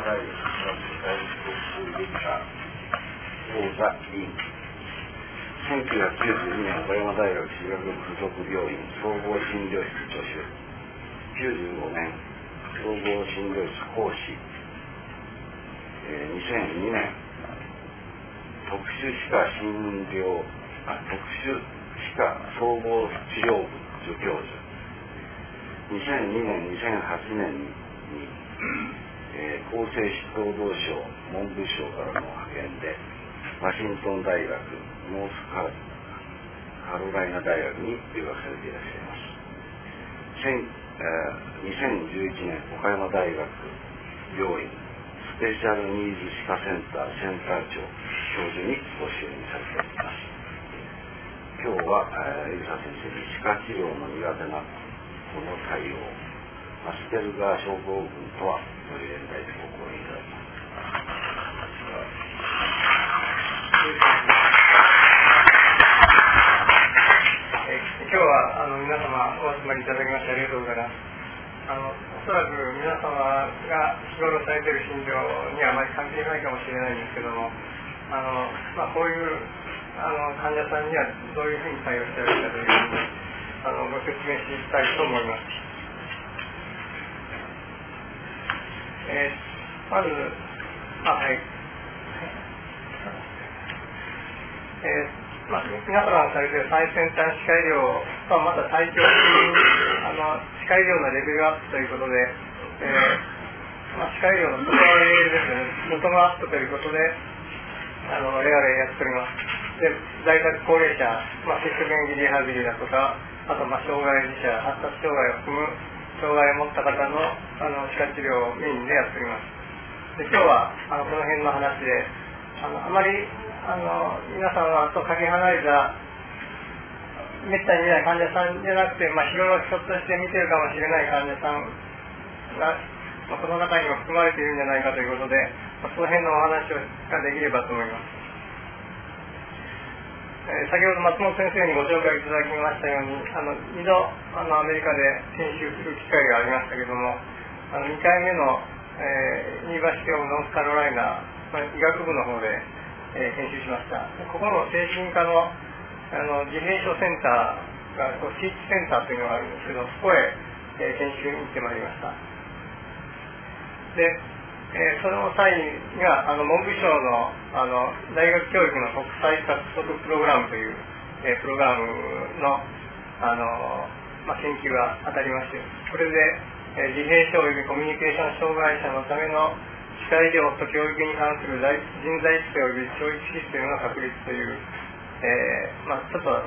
大学大学できた講座委員、1992年岡山大学歯学附属病院総合診療室助手、95年総合診療室講師、2002年特殊歯科総合治療部助教授、2002年2008年に厚生労働省文部省からの派遣でワシントン大学ノースカロライナ大学に留学されていらっしゃいます。2011年岡山大学病院スペシャルニーズ歯科センターセンター長教授にご就任されております。今日はエリサ先生に歯科治療の苦手なこの対応、アスペルガー症候群とはという題でご講演いただきます。 今日は皆様お集まりいただきましてありがとうございます。おそらく皆様が日頃されている診療にはあまり関係ないかもしれないんですけども、こういう患者さんにはどういうふうに対応しているかというふうにご説明していきたいと思います。まず、皆様がされている最先端歯科医療とまた最強的に歯科医療のレベルアップということで、歯科医療のボトムですね、ボトムアップということで我々やっております。で、在宅高齢者、接触演技リハビリだとか、あと障害児者、発達障害を含む障害を持った方の歯科治療をメインでやっております。で、今日はこの辺の話であまり皆様とかけ離れためったに見ない患者さんじゃなくて、日頃ひょっとして見てるかもしれない患者さんが、この中にも含まれているんじゃないかということで、その辺のお話ができればと思います。先ほど松本先生にご紹介いただきましたように、2度アメリカで研修する機会がありましたけども、2回目の、ユニバーシティオブノースカロライナ医学部の方で、研修しました。ここの精神科の自閉症センターがスイッチセンターというのがあるんですけど、そこへ、研修に行ってまいりました。で、その際には文部省の大学教育の国際獲得プログラムという、プログラムの、研究が当たりまして、これで、自閉症およびコミュニケーション障害者のための歯科医療と教育に関する人材育成および教育システムの確立という、ちょっと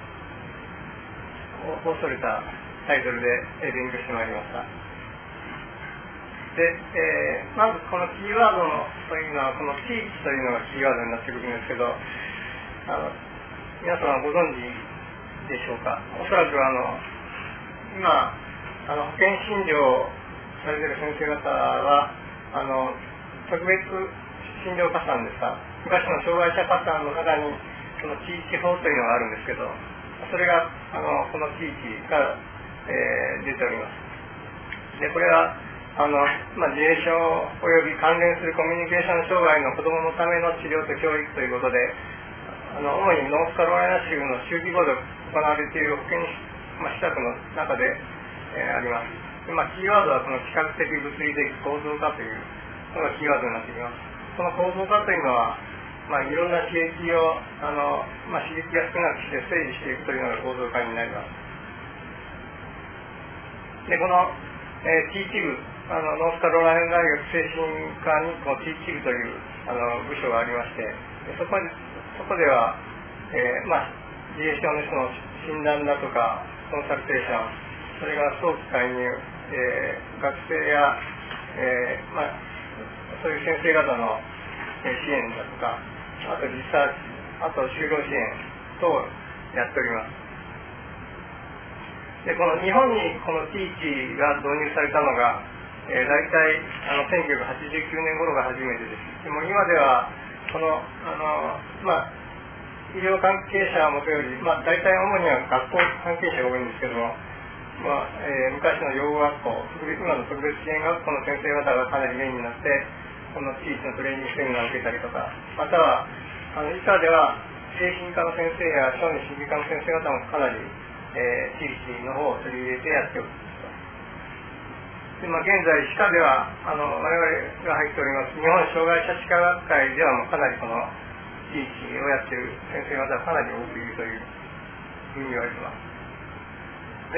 恐れたタイトルで勉強してまいりました。で、まずこのキーワードというのは、この地域というのがキーワードになってくるんですけど、皆様ご存知でしょうか。おそらく今保険診療されている先生方は特別診療加算ですか、昔の障害者加算の中にその地域法というのがあるんですけど、それがこの地域から、出ております。で、これは自閉症および関連するコミュニケーション障害の子どものための治療と教育ということで、主にノースカロライナ州の州規模で行われている保険施策の中で、あります。キーワードはこの視覚的物理的構造化というのがキーワードになってきます。この構造化というのは、いろんな刺激を刺激が少なくして整理していくというのが構造化になります。で、この、ティーチ部、ノースカロライナ大学精神科にこのティーチ部という部署がありまして、そこでは、自閉症の人の診断だとかコンサルテーション、それから早期介入、学生や、そういう先生方の支援だとか、あとリサーチ、あと就労支援等をやっております。で、この日本にこのティーチが導入されたのが、大体1989年頃が初めてです。でも今ではこの医療関係者はもとより、大体主には学校関係者が多いんですけども、昔の養護学校、今の特別支援学校の先生方がかなりメインになって、 この地域のトレーニングセミナーを受けたりとか、または以下では精神科の先生や小児心理科の先生方もかなり、地域の方を取り入れてやっております。で現在、歯科では我々が入っております日本障害者歯科学会ではもうかなりこの地域をやっている先生方はかなり多くいるというふうに言われています。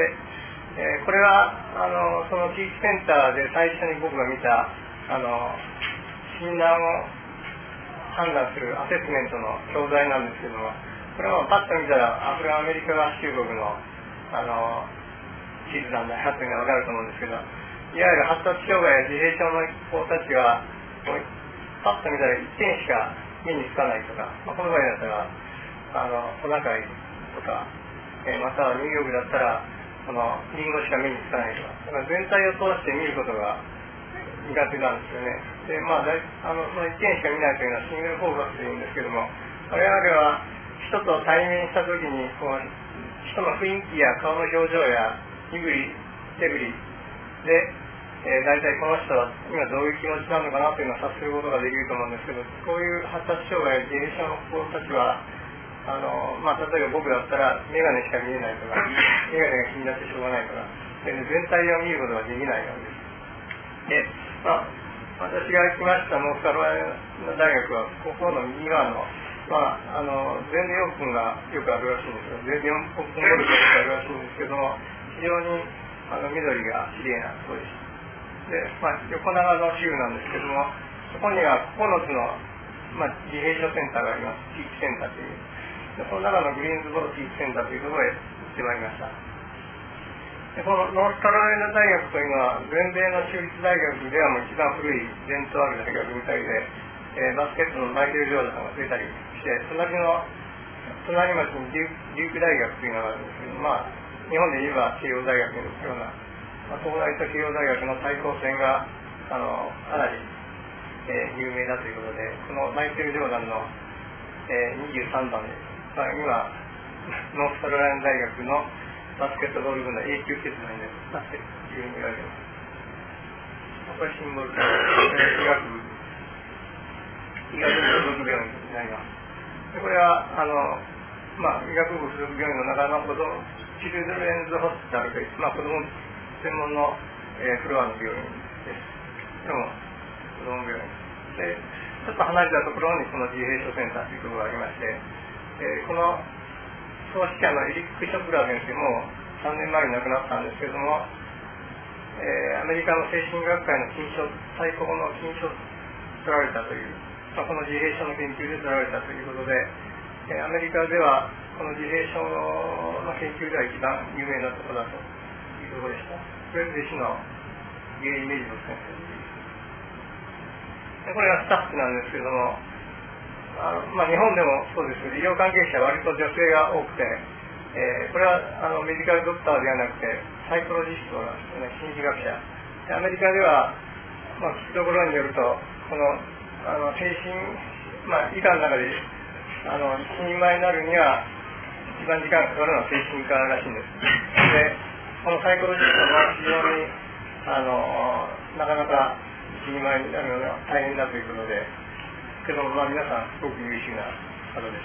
で、これはその地域センターで最初に僕が見た診断を判断するアセスメントの教材なんですけども、これはパッと見たらアメリカ合衆国の地図なんだなというのが分かると思うんですけど、いわゆる発達障害や自閉症の子たちはパッと見たら1点しか目につかないとか、この場合だったらトナカイとか、またはニューヨークだったらリンゴしか目につかないとか、だから全体を通して見ることが苦手なんですよね。でその1点しか見ないというのはシングルフォーカスというんですけども、我々は人と対面したときに人の雰囲気や顔の表情や身振り手振りで、大体この人は今どういう気持ちなのかなというのを察することができると思うんですけど、こういう発達障害や自閉症の子たちは例えば僕だったら眼鏡しか見えないとか眼鏡が気になってしょうがないとか全体を見ることができないわけです。で、私が来ましたノースカロライナ大学はここの右側の全米オープンがよくあるらしいんですけど、全米オープンゴルフがあるらしいんですけども、非常に緑がきれいなところです。で、横長の州なんですけども、そこには9つの、自閉症センターがあります。地域センターという。でその中のグリーンズボロ地域センターというところへ行ってまいりました。でこのノースカロライナ大学というのは全米の州立大学ではもう一番古い伝統ある大学みたいで、バスケットのマイケル・ジョーダンが出たりして、隣町にデューク大学というのがあるんですけど、日本で言えば慶応大学のような、東大と慶応大学の対抗戦がかなり、有名だということで、このマイケル・ジョーダンの、23番で、今ノースカロライナ大学のバスケットボール部の永久欠番になっているというふうに言われています。これシンボルと医学部附属病院になります。でこれは医学部附属病院の中のチルドレンズホスピタルという、子ども専門の、フロアの病院です。でも子ども病院でちょっと離れたところにこの自閉症センターというところがありまして、この創始者のエリック・ショプラー先生も3年前に亡くなったんですけれども、アメリカの精神学会の最高の金賞を取られたという、この自閉症の研究で取られたということで、アメリカではこの自閉症の研究では一番有名なところだというところでした。これ弟子のゲイ・メジロ先生でこれがスタッフなんですけれども、日本でもそうですけど、医療関係者は割と女性が多くて、これはメディカルドクターではなくてサイコロジストなんですね、心理学者で。アメリカでは、聞くところによるとこの精神、医科の中で一人前になるには一番時間がかかるのは精神科らしいんです。でこのサイコロジストは非常になかなか一人前になるのが大変だということで、けど皆さんすごく優秀な方です。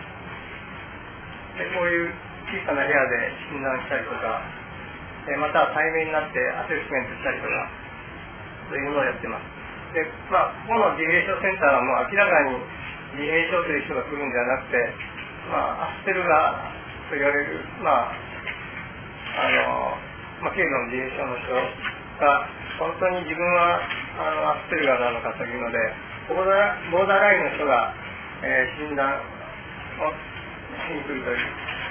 でこういう小さな部屋で診断したりとか、または対面になってアセスメントしたりとかというのをやってます。でここの自閉症センターはもう明らかに自閉症という人が来るんじゃなくて、アスペルガーと言われる、軽度の自閉症の人が本当に自分はアスペルガーなのかというので、ボーダーラインの人が、診断をしに来るという。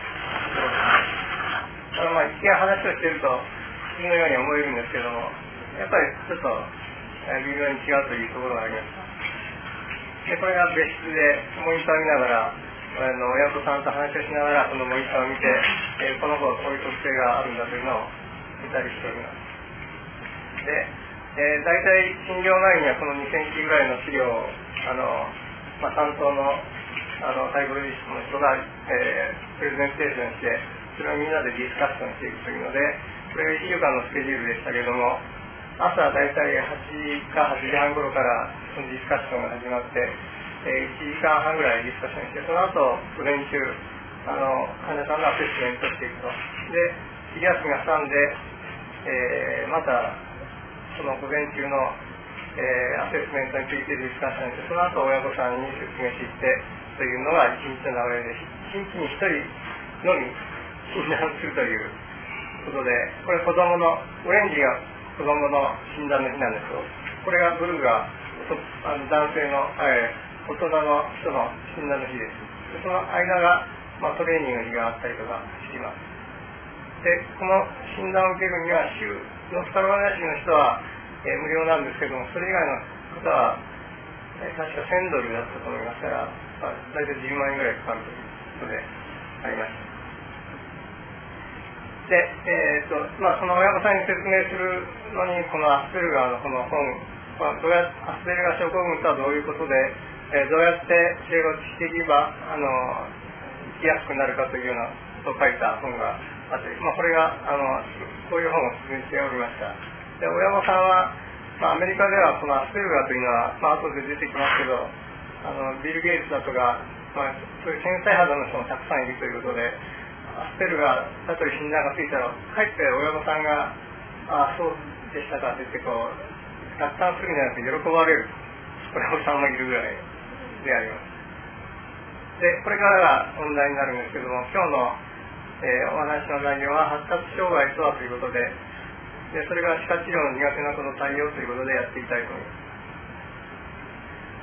一見話をしていると不思議のように思えるんですけども、やっぱりちょっと微妙に違うというところがありました。でこれが別室でモニターを見ながら、親子さんと話をしながらこのモニターを見て、この子はこういう特性があるんだというのを見たりしております。で大体診療前にはこの2センチぐらいの資料を担当のサイコロジストの人が、プレゼンテーションして、それをみんなでディスカッションしていくというので、これが1週間のスケジュールでしたけれども、 朝だいたい8か8時半頃からそのディスカッションが始まって、1時間半ぐらいディスカッションして、その後午前中患者さんのアセスメントしていくと。で昼休みが挟んで、またその午前中の、アセスメントについてディスカッションして、その後親御さんに説明していってというのが一日の流れで、1日に1人のみ診断するということで、これ子供のオレンジが子供の診断の日なんですけど、これがブルーが男性の、大人の人の診断の日です。でその間が、トレーニングの日があったりとかしています。でこの診断を受けるにはノースカロライナ州の人は、無料なんですけども、それ以外の方は、確か$1000だったと思いますから、大体10万円ぐらいかかるということでありました。で、その親御さんに説明するのに、このアスペルガーのこの本、アスペルガー症候群とはどういうことで、どうやって生活していけば生きやすくなるかというようなことを書いた本があって、これがこういう本を進めておりました。で親御さんは、アメリカではこのアスペルガーというのは、後で出てきますけど、ビル・ゲイツだとか、そういう天才肌の人もたくさんいるということで、アスペルガーだという診断がついたら、かえって親御さんがそうでしたかと言って合算するんじゃなくて喜ばれる親御さんもいるぐらいであります。でこれからが本題になるんですけども、今日の、お話の内容は発達障害とはということで、それが歯科治療の苦手な子の対応ということでやっていきたいと思います。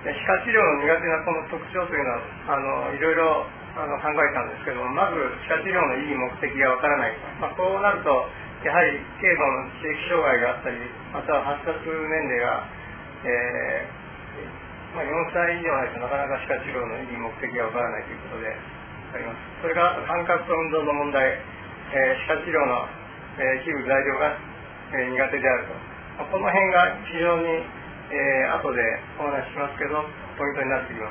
で歯科治療の苦手な子の特徴というのはいろいろ考えたんですけども、まず歯科治療の意義目的がわからない、こうなるとやはり軽度の知的障害があったり、または発達年齢が、4歳以上ないとなかなか歯科治療の意義目的がわからないということであります。それから感覚と運動の問題、歯科治療の、一部材料が、苦手であると、この辺が非常に、後でお話ししますけどポイントになってきます。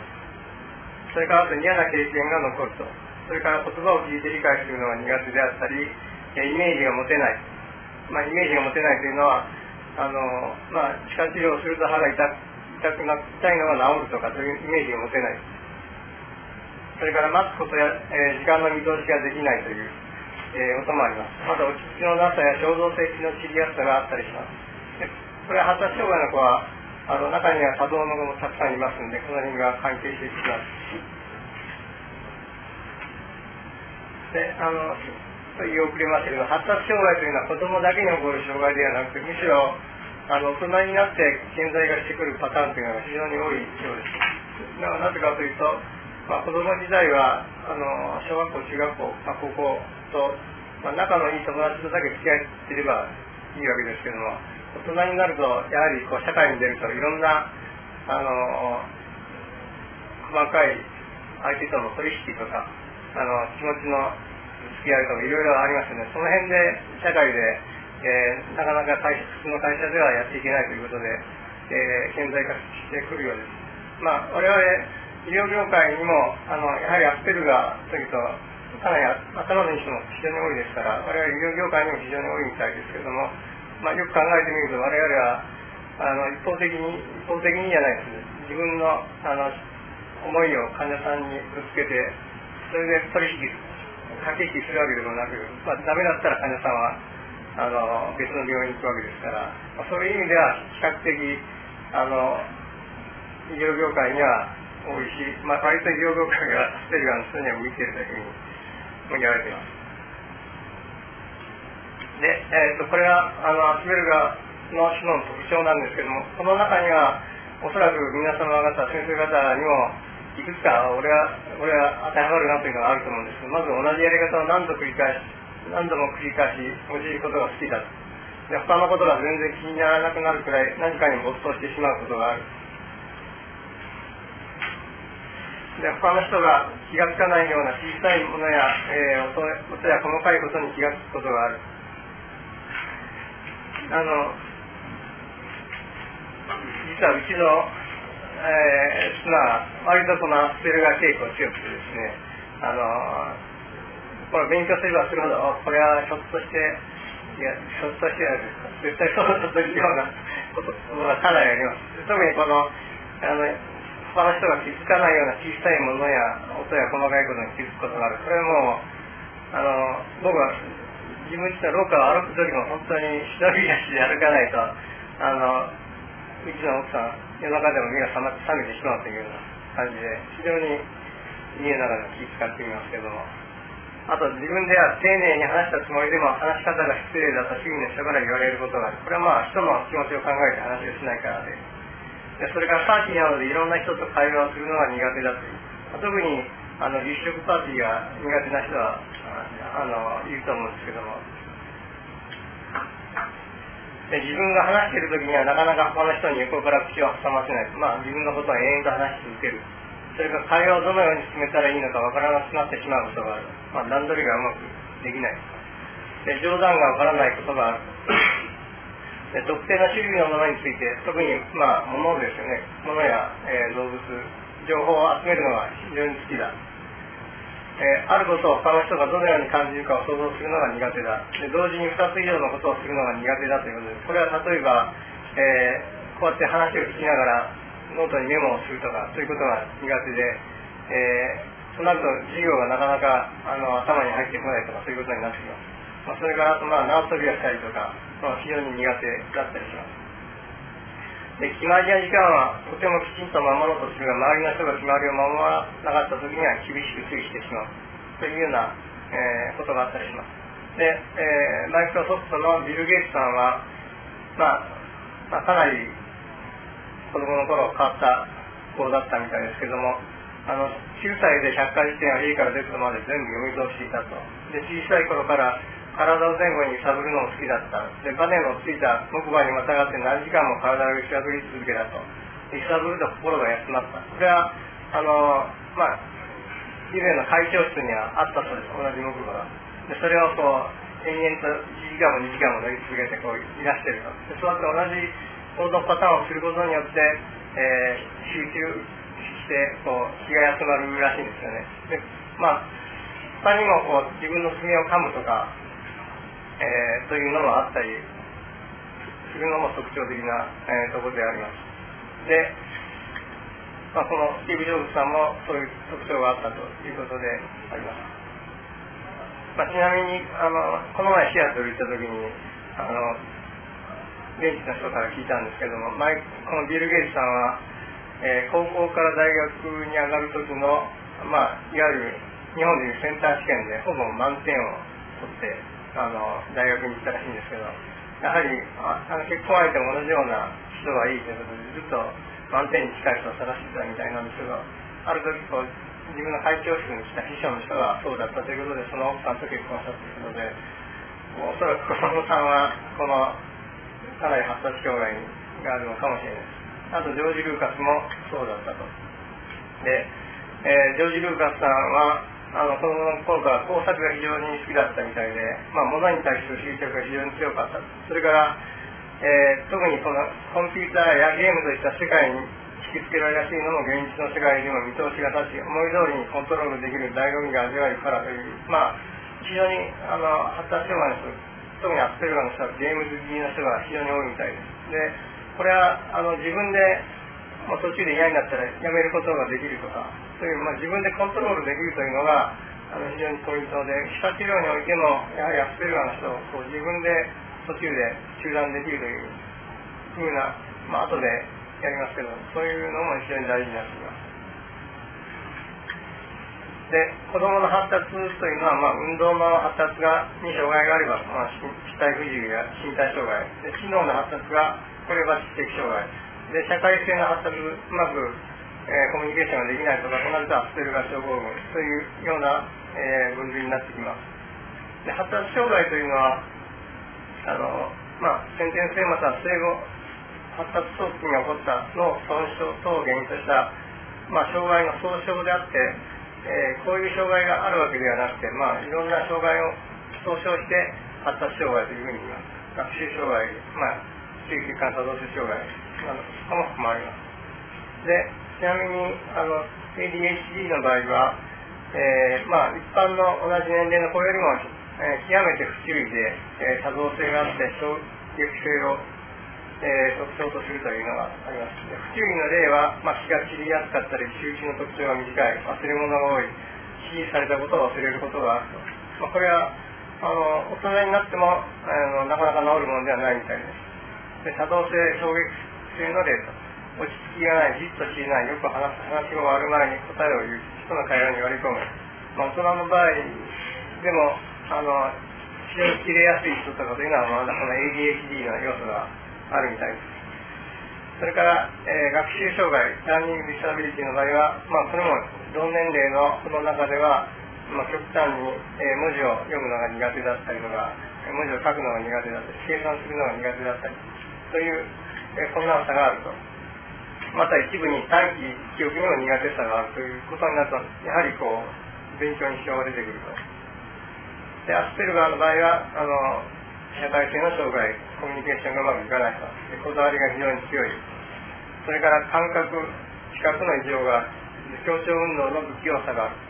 それからあと嫌な経験が残ると、それから言葉を聞いて理解するのが苦手であったり、イメージが持てない、イメージが持てないというのは歯科治療をすると歯が痛いのが治るとかそういうイメージが持てない。それから待つことや、時間の見通しができないという、こともあります。また落ち着きのなさや衝動性の知りやすさがあったりします。でこれは発達障害の子は中には多動の子もたくさんいますので、この辺が関係してきます。で言い遅れましたけど、発達障害というのは子どもだけに起こる障害ではなくて、むしろ大人になって顕在化してくるパターンというのが非常に多いようです。なぜかというと、子ども時代は小学校、中学校、高校と、仲のいい友達とだけ付き合っていればいいわけですけども、大人になるとやはり社会に出るといろんな細かい相手との取引とか気持ちの付き合いとかいろいろありますよね。その辺で社会で、なかなか普通の会社ではやっていけないということで、顕在化してくるようです。我々医療業界にもやはりアスペルガーというとかなり頭のいい人も非常に多いですから、我々医療業界にも非常に多いみたいですけれども、よく考えてみると我々は一方的にじゃないですね、自分の思いを患者さんにぶつけて、それで取引駆け引きするわけでもなく、ダメだったら患者さんは別の病院に行くわけですから、そういう意味では比較的医療業界には多いし、割と医療業界がアスペルガーの人には向いているというふうに言われています。で、これはアスペルガーの種の特徴なんですけども、この中にはおそらく皆様方、先生方にもいくつか俺は当てはまるなというのがあると思うんですけど、まず同じやり方を何度も繰り返し用いることが好きだと。で他のことが全然気にならなくなるくらい何かに没頭してしまうことがある。で他の人が気がつかないような小さいものや、音や細かいことに気がつくことがある。実はうちの、妻は割とこのアスペルガー傾向が強くてですね、これ勉強すればするほどこれはひょっとしていや、ひょっとしてやるですか。絶対そうだというようなことがかなりあります。特にこの他の人が気づかないような小さいものや音や細かいことに気づくことがある。これも僕は自分自身廊下を歩く時も本当に忍び足で歩かないとうちの奥さん夜中でも目が覚めてしまうというような感じで非常に家の中でも気遣っていますけども、あと自分では丁寧に話したつもりでも話し方が失礼だと周囲の人から言われることがある。これは人の気持ちを考えて話をしないからで、それからパーティーなどでいろんな人と会話をするのが苦手だという、特に立食パーティーが苦手な人はいると思うんですけども、で自分が話している時にはなかなか他の人に横から口を挟ませない、自分のことを延々と話し続ける。それから会話をどのように進めたらいいのかわからなくなってしまうことがある。段取りがうまくできない。で冗談がわからないことがある。で特定の種類のものについて、特に物ですよね、物や、動物、情報を集めるのが非常に好きだ。あることを他の人がどのように感じるかを想像するのが苦手だ。で同時に2つ以上のことをするのが苦手だということです。これは例えば、こうやって話を聞きながらノートにメモをするとか、そういうことが苦手で、そうなると授業がなかなか頭に入ってこないとか、そういうことになってきます。それからあと縄跳びをしたりとか、非常に苦手だったりします。で決まりや時間はとてもきちんと守ろうとするが、周りの人が決まりを守らなかった時には厳しく注意してしまうというような、ことがあったりします。で、マイクロソフトのビル・ゲイツさんは、かなり子供の頃変わった子だったみたいですけども、9歳で百科事典を A から Z まで全部読み通していたと。で小さい頃から体を前後に揺さぶるのも好きだった。でバネのついた木馬にまたがって何時間も体を揺さぶり続けたと。揺さぶると心が休まった。これは以前の会長室にはあったそうです。同じ木馬が。でそれを延々と1時間も2時間も乗り続けていらしていると。でそうやって同じ行動パターンをすることによって、集中して気が休まるらしいんですよね。で他にも自分の爪を噛むとか、というのもあったりするのも特徴的な、ところであります。で、このスティーブ・ジョブズさんもそういう特徴があったということであります。ちなみにこの前シアトル行った時に現地の人から聞いたんですけども、このビル・ゲイツさんは、高校から大学に上がる時の、いわゆる日本でいうセンター試験でほぼ満点を取って大学に行ったらしいんですけど、やはり結婚相手も同じような人がいいということでずっと満点に近い人を探してたみたいなんですけど、ある時自分の会長室に来た秘書の人がそうだったということで、その奥さんと結婚したということで、おそらく子供さんはこのかなり発達障害があるのかもしれないです。あとジョージ・ルーカスもそうだったと。で、ジョージ・ルーカスさんは子供の頃から工作が非常に好きだったみたいで、物に対する執着が非常に強かった。それから、特にこのコンピューターやゲームといった世界に引きつけられやすいのも現実の世界でも見通しが立ち、思い通りにコントロールできる醍醐味が味わえるからという、非常に発達障害の人、特にアスペルガーの人はゲーム好きの人が非常に多いみたいです。でこれは自分で途中で嫌になったらやめることができるとか、そういう、自分でコントロールできるというのが非常にポイントで、歯科治療においてもやはりアスペルガーの人を自分で途中で中断できるというふうな、後でやりますけど、そういうのも非常に大事になっています。で子どもの発達というのは、運動の発達に障害があれば、肢体不自由や身体障害で、知能の発達がこれは知的障害で、社会性の発達うまく、コミュニケーションができないとかとなるとアスペルガー症候群というような、分類になってきます。で発達障害というのは先天性または生後発達早期に起こった脳損傷等を原因とした、障害の総称であって、こういう障害があるわけではなくて、いろんな障害を総称して発達障害というふうに言います。学習障害、注意欠陥多動性障害とも含まれます。でちなみにADHD の場合は、一般の同じ年齢の子よりも極めて不注意で、多動性があって衝撃性を、特徴とするというのがあります。不注意の例は、気が散りやすかったり、集中の特徴が短い、忘れ物が多い、指示されたことを忘れることがあると。これは大人になってもなかなか治るものではないみたいです。で、多動性、衝撃性の例と、落ち着きがない、じっとしない、よく話が終わる前に答えを言う、人の会話に割り込む。大人の場合でも非常に切れやすい人とかというのはまだこの ADHD の要素があるみたいです。それから、学習障害、ラーニングディサビリティの場合は、それも同年齢のこの中では、極端に、文字を読むのが苦手だったりとか、文字を書くのが苦手だったり、計算するのが苦手だったりという、困難さがあると。また一部に短期記憶にも苦手さがあるということになると、やはり勉強に支障が出てくると。で、アスペルガーの場合は社会性の障害、コミュニケーションがうまくいかないと。で、こだわりが非常に強い。それから感覚、視覚の異常がある。協調運動の不器用さがある。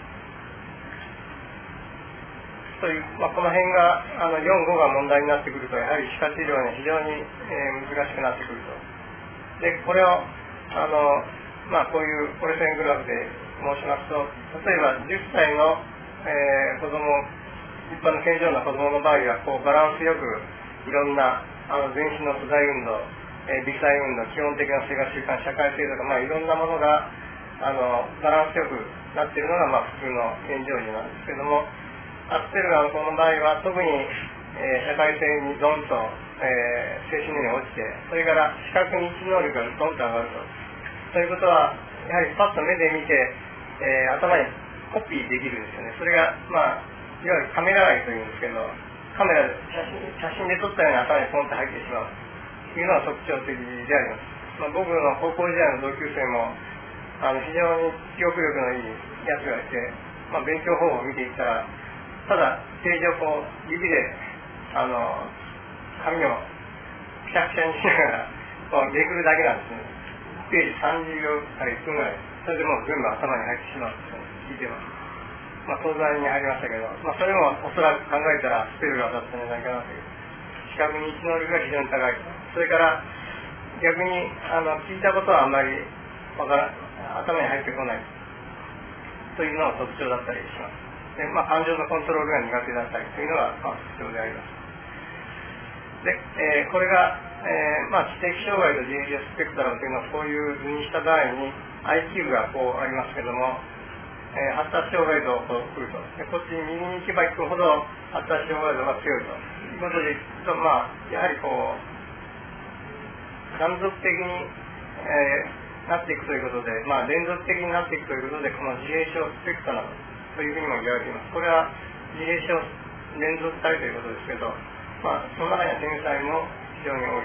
という、この辺が4、5が問題になってくると、やはり歯科治療に非常に、難しくなってくると。で、これをこういう折れ線グラフで申しますと、例えば10歳の、子供、一般の健常な子供の場合はバランスよくいろんな全身の素材運動、微細運動、基本的な生活習慣、社会性とか、いろんなものがバランスよくなっているのが普通の健常児なんですけども、アスペルガーの子の場合は特に、社会性にドンと、精神年齢が落ちて、それから視覚認知能力がドンと上がると。ということは、やはりパッと目で見て、頭にコピーできるんですよね。それが、いわゆるカメラアイというんですけど、カメラで写真で撮ったように頭にポンと入ってしまうというのが特徴的であります。僕の高校時代の同級生も非常に記憶力のいいやつがいて、勉強方法を見ていったら、ただページを指で紙をくしゃくしゃにしながらめくるだけなんですね。ページ30秒から1分ぐらい、それでもう全部頭に入ってしまうんですよね。聞いてます。東大に入りましたけど、それもおそらく考えたらスペルガーだったんじゃないかなという。視覚認知能力が非常に高い。それから逆に聞いたことはあんまり頭に入ってこないというのが特徴だったりします。で、感情のコントロールが苦手だったりというのが特徴であります。で、これが、知的障害と自閉スペクトラムというのはこういう図にした場合に IQ がありますけども、発達障害度を来ると。で、こっちに右に行けば行くほど発達障害度が強いということでいくと、やはり断続的に、なっていくということで、連続的になっていくということで、この自閉症スペクトラムというふうにも言われています。これは自閉症連続体ということですけど、その中には天才も非常に多い。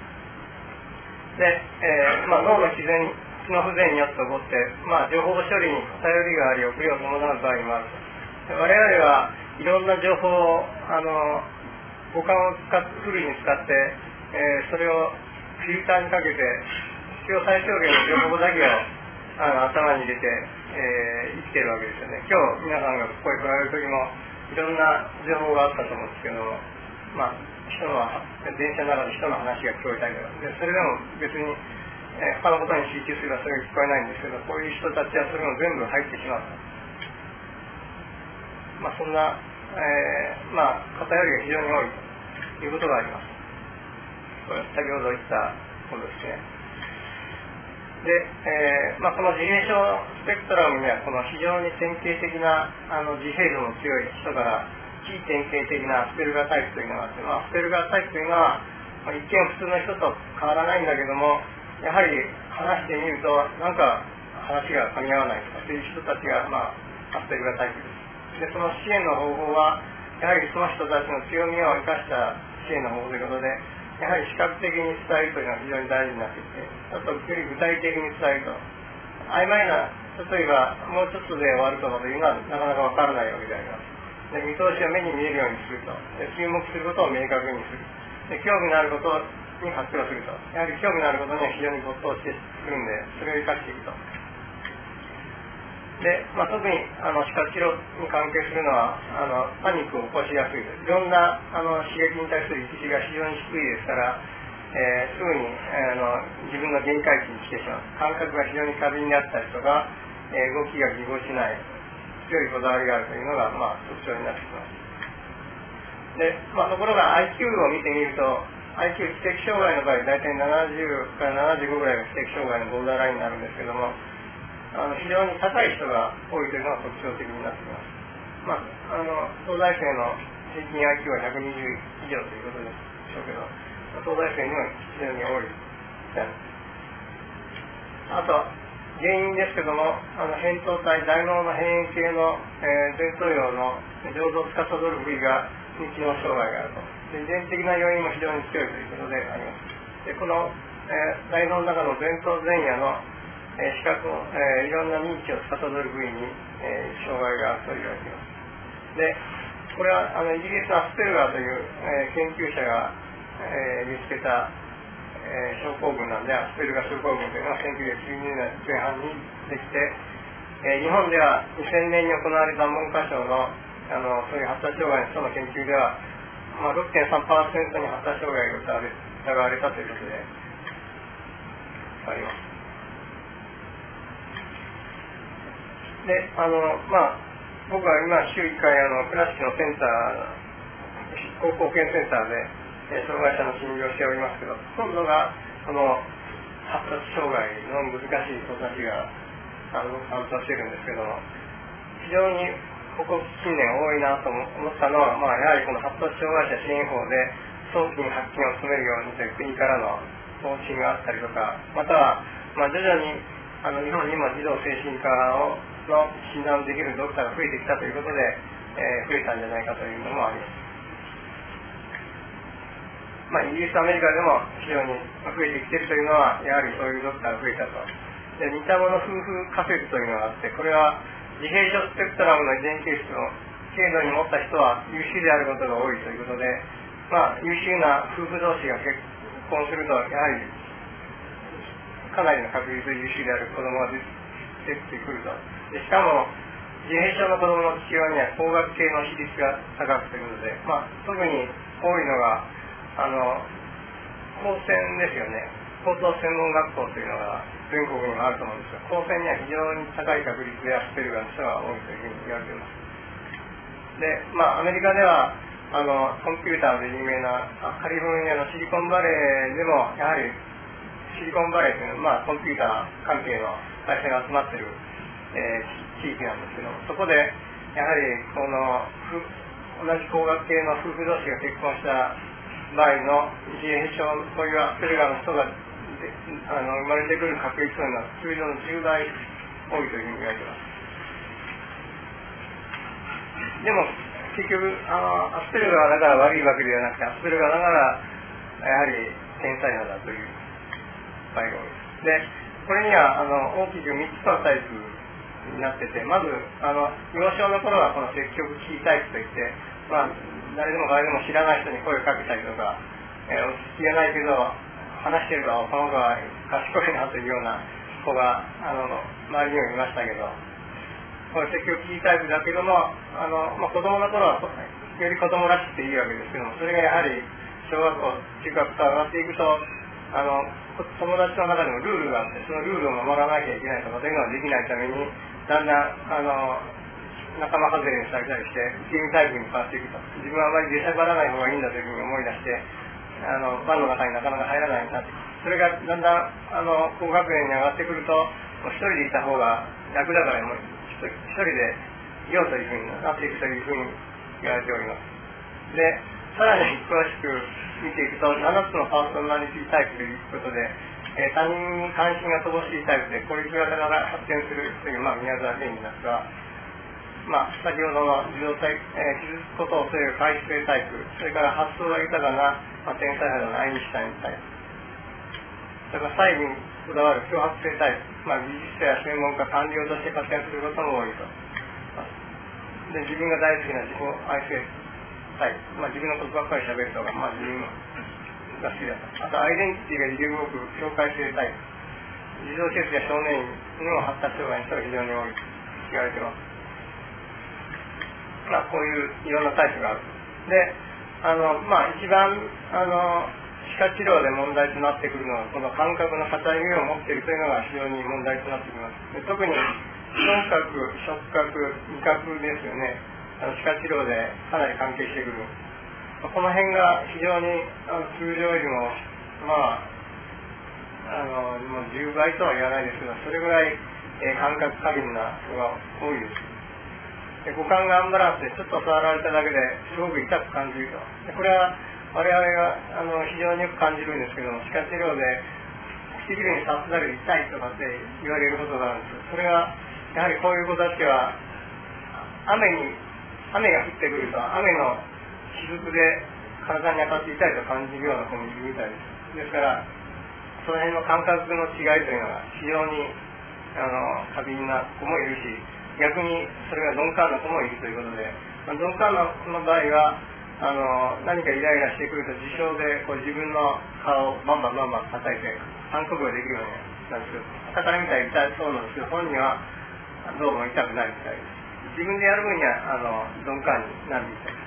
で、脳の自然機能不全によって起こって、情報処理に偏りがあり、遅れを伴う場合もあると。我々はいろんな情報を五感をフルに使って、それをフィルターにかけて必要最小限の情報だけを頭に入れて、生きてるわけですよね。今日皆さんがここへ来られる時もいろんな情報があったと思うんですけど、電車の中で人の話が聞こえたりとかで、それでも別に、他のことに集中すればそれが聞こえないんですけど、こういう人たちはそれも全部入ってしまう。そんな、偏りが非常に多いということがあります。これ先ほど言ったことですね。で、この自閉症スペクトラムにはこの非常に典型的な自閉度の強い人から非典型的なアスペルガータイプというのがあって、アスペルガータイプというのは一見普通の人と変わらないんだけども、やはり話してみるとなんか話が噛み合わないとかそういう人たちが、アスペルガータイプです。で、その支援の方法はやはりその人たちの強みを生かした支援の方法ということで、やはり視覚的に伝えるというのは非常に大事になってきて、あとより具体的に伝えると、曖昧な、例えばもうちょっとで終わるとかというのはなかなかわからないわけであります。で、見通しを目に見えるようにすると、で、注目することを明確にする、で、興味のあることに発表すると、やはり興味のあることには非常に没頭してくるんで、それを生かしていくと。 で、特に視覚治療に関係するのはパニックを起こしやすいです。いろんな刺激に対する一致が非常に低いですから、すぐに自分の限界値に来てしまう。感覚が非常に過敏であったりとか、動きがぎこちない、強いこだわりがあるというのが、特徴になってきます。で、ところが IQ を見てみると、IQ 知的障害の場合、大体70から75ぐらいが知的障害のボーダーラインになるんですけども、非常に高い人が多いというのが特徴的になってきます。東大生の平均 IQ は120以上ということでしょうけど、東大生には非常に多い。あと、原因ですけども、扁桃体、大脳の辺縁系の、前頭葉の情動を司る部位が認知能障害があると。で遺伝的な要因も非常に強いということであります。でこの、大脳の中の前頭前野の、視覚の、いろんな認知を司る部位に、障害があると言われています。で、これはイギリスのアスペルガーという、研究者が、見つけた症候群なんで、アスペルガー症候群というのは1990年代前半にできて、日本では2000年に行われた文科省の、そういう発達障害の人の研究では、6.3% に発達障害が疑われたということであります。で、僕は今週1回倉敷のセンター、高校保健センターで障害者の診療をしておりますけど、ほとんどがその発達障害の難しい人たちが担当しているんですけども、非常にここ近年多いなと思ったのは、やはりこの発達障害者支援法で早期に発見を進めるようにという国からの方針があったりとか、または、徐々に日本にも児童精神科の診断できるドクターが増えてきたということで、増えたんじゃないかというのもあります。イギリス、アメリカでも非常に増えてきているというのは、やはりそういうドクターが増えたと。で、似たもの夫婦仮説というのがあって、これは自閉症スペクトラムの遺伝形質を軽度に持った人は優秀であることが多いということで、優秀な夫婦同士が結婚すると、やはりかなりの確率で優秀である子供が出てくると。でしかも自閉症の子供の父親には工学系の比率が高くということで、特に多いのが高専ですよね。高等専門学校というのが全国にもあると思うんですが、高専には非常に高い確率でアスペルガーの人が多いというふうに言われています。で、アメリカではコンピューターで有名なカリフォルニアのシリコンバレーでも、やはりシリコンバレーというのは、コンピューター関係の会社が集まっている、地域なんですけども、そこでやはりこの同じ工学系の夫婦同士が結婚した場合の自閉症、そういうアスペルガーの人が生まれてくる確率というのは通常の10倍多いというふうに言われています。でも結局アスペルガーだから悪いわけではなくて、アスペルガーだからやはり天才なんだという場合が多いです。で、これには大きく3つのタイプになってて、まず幼少の頃はこの積極キータイプといって、誰でも誰でも知らない人に声をかけたりとか、落ち着きがないけど話してるとこの子は賢いなというような子が周りにもいましたけど、これ積極キータイプだけども子供の頃はより子供らしくていいわけですけども、それがやはり小学校中学と上がっていくと友達の中でもルールがあって、そのルールを守らなきゃいけないとかというのができないために、だんだん仲間外れにされたりして受け身タイプに変わっていくと、自分はあまり出しゃばらない方がいいんだというふうに思い出して輪の中になかなか入らないようになっていく。それがだんだん高学年に上がってくると、一人でいた方が楽だからもう一人でいようというふうになっていくというふうに言われております。で、さらに詳しく見ていくと、7つのパーソナリティタイプということで、他人に関心が乏しいタイプで孤立型から発展するという宮沢賢治ですが、先ほどの自動体、傷つくことを恐れる回避性タイプ、それから発想が豊かな、天才肌のアインシュタインタイプ、それから細部にこだわる強発性タイプ、技術者や専門家、官僚として活躍することも多いと。で、自分が大好きな自己愛性タイプ、自分のことばっかり喋るとか、自分が好きだと。あと、アイデンティティが揺れ動く境界性タイプ、児童施設や少年院にも発達障害の人が非常に多い。 言われてます。こういういろんなタイプがある。で、一番歯科治療で問題となってくるのは、この感覚の偏りを持っているというのが非常に問題となってきます。で、特に聴覚、触覚、味覚ですよね。歯科治療でかなり関係してくる。この辺が非常に通常よりももう10倍とは言わないですけど、それぐらい、感覚過敏な人が多いです。で、五感がアンバランスでちょっと触られただけですごく痛く感じると。で、これは我々が非常によく感じるんですけども、歯科治療で唇に刺すだけで痛いとかって言われることがあるんです。それはやはりこういう子たちは雨が降ってくると雨の雫で体に当たって痛いと感じるような子もいるみたいです。ですからその辺の感覚の違いというのが非常に過敏な子もいるし、逆にそれが鈍感な子もいるということで、鈍感な子の場合は何かイライラしてくると自傷で自分の顔をバンバン叩いて反復ができるようになるんですけど、傍から見たら痛そうなんですけど、本人はどうも痛くないみたいです。自分でやる分には鈍感になるみたい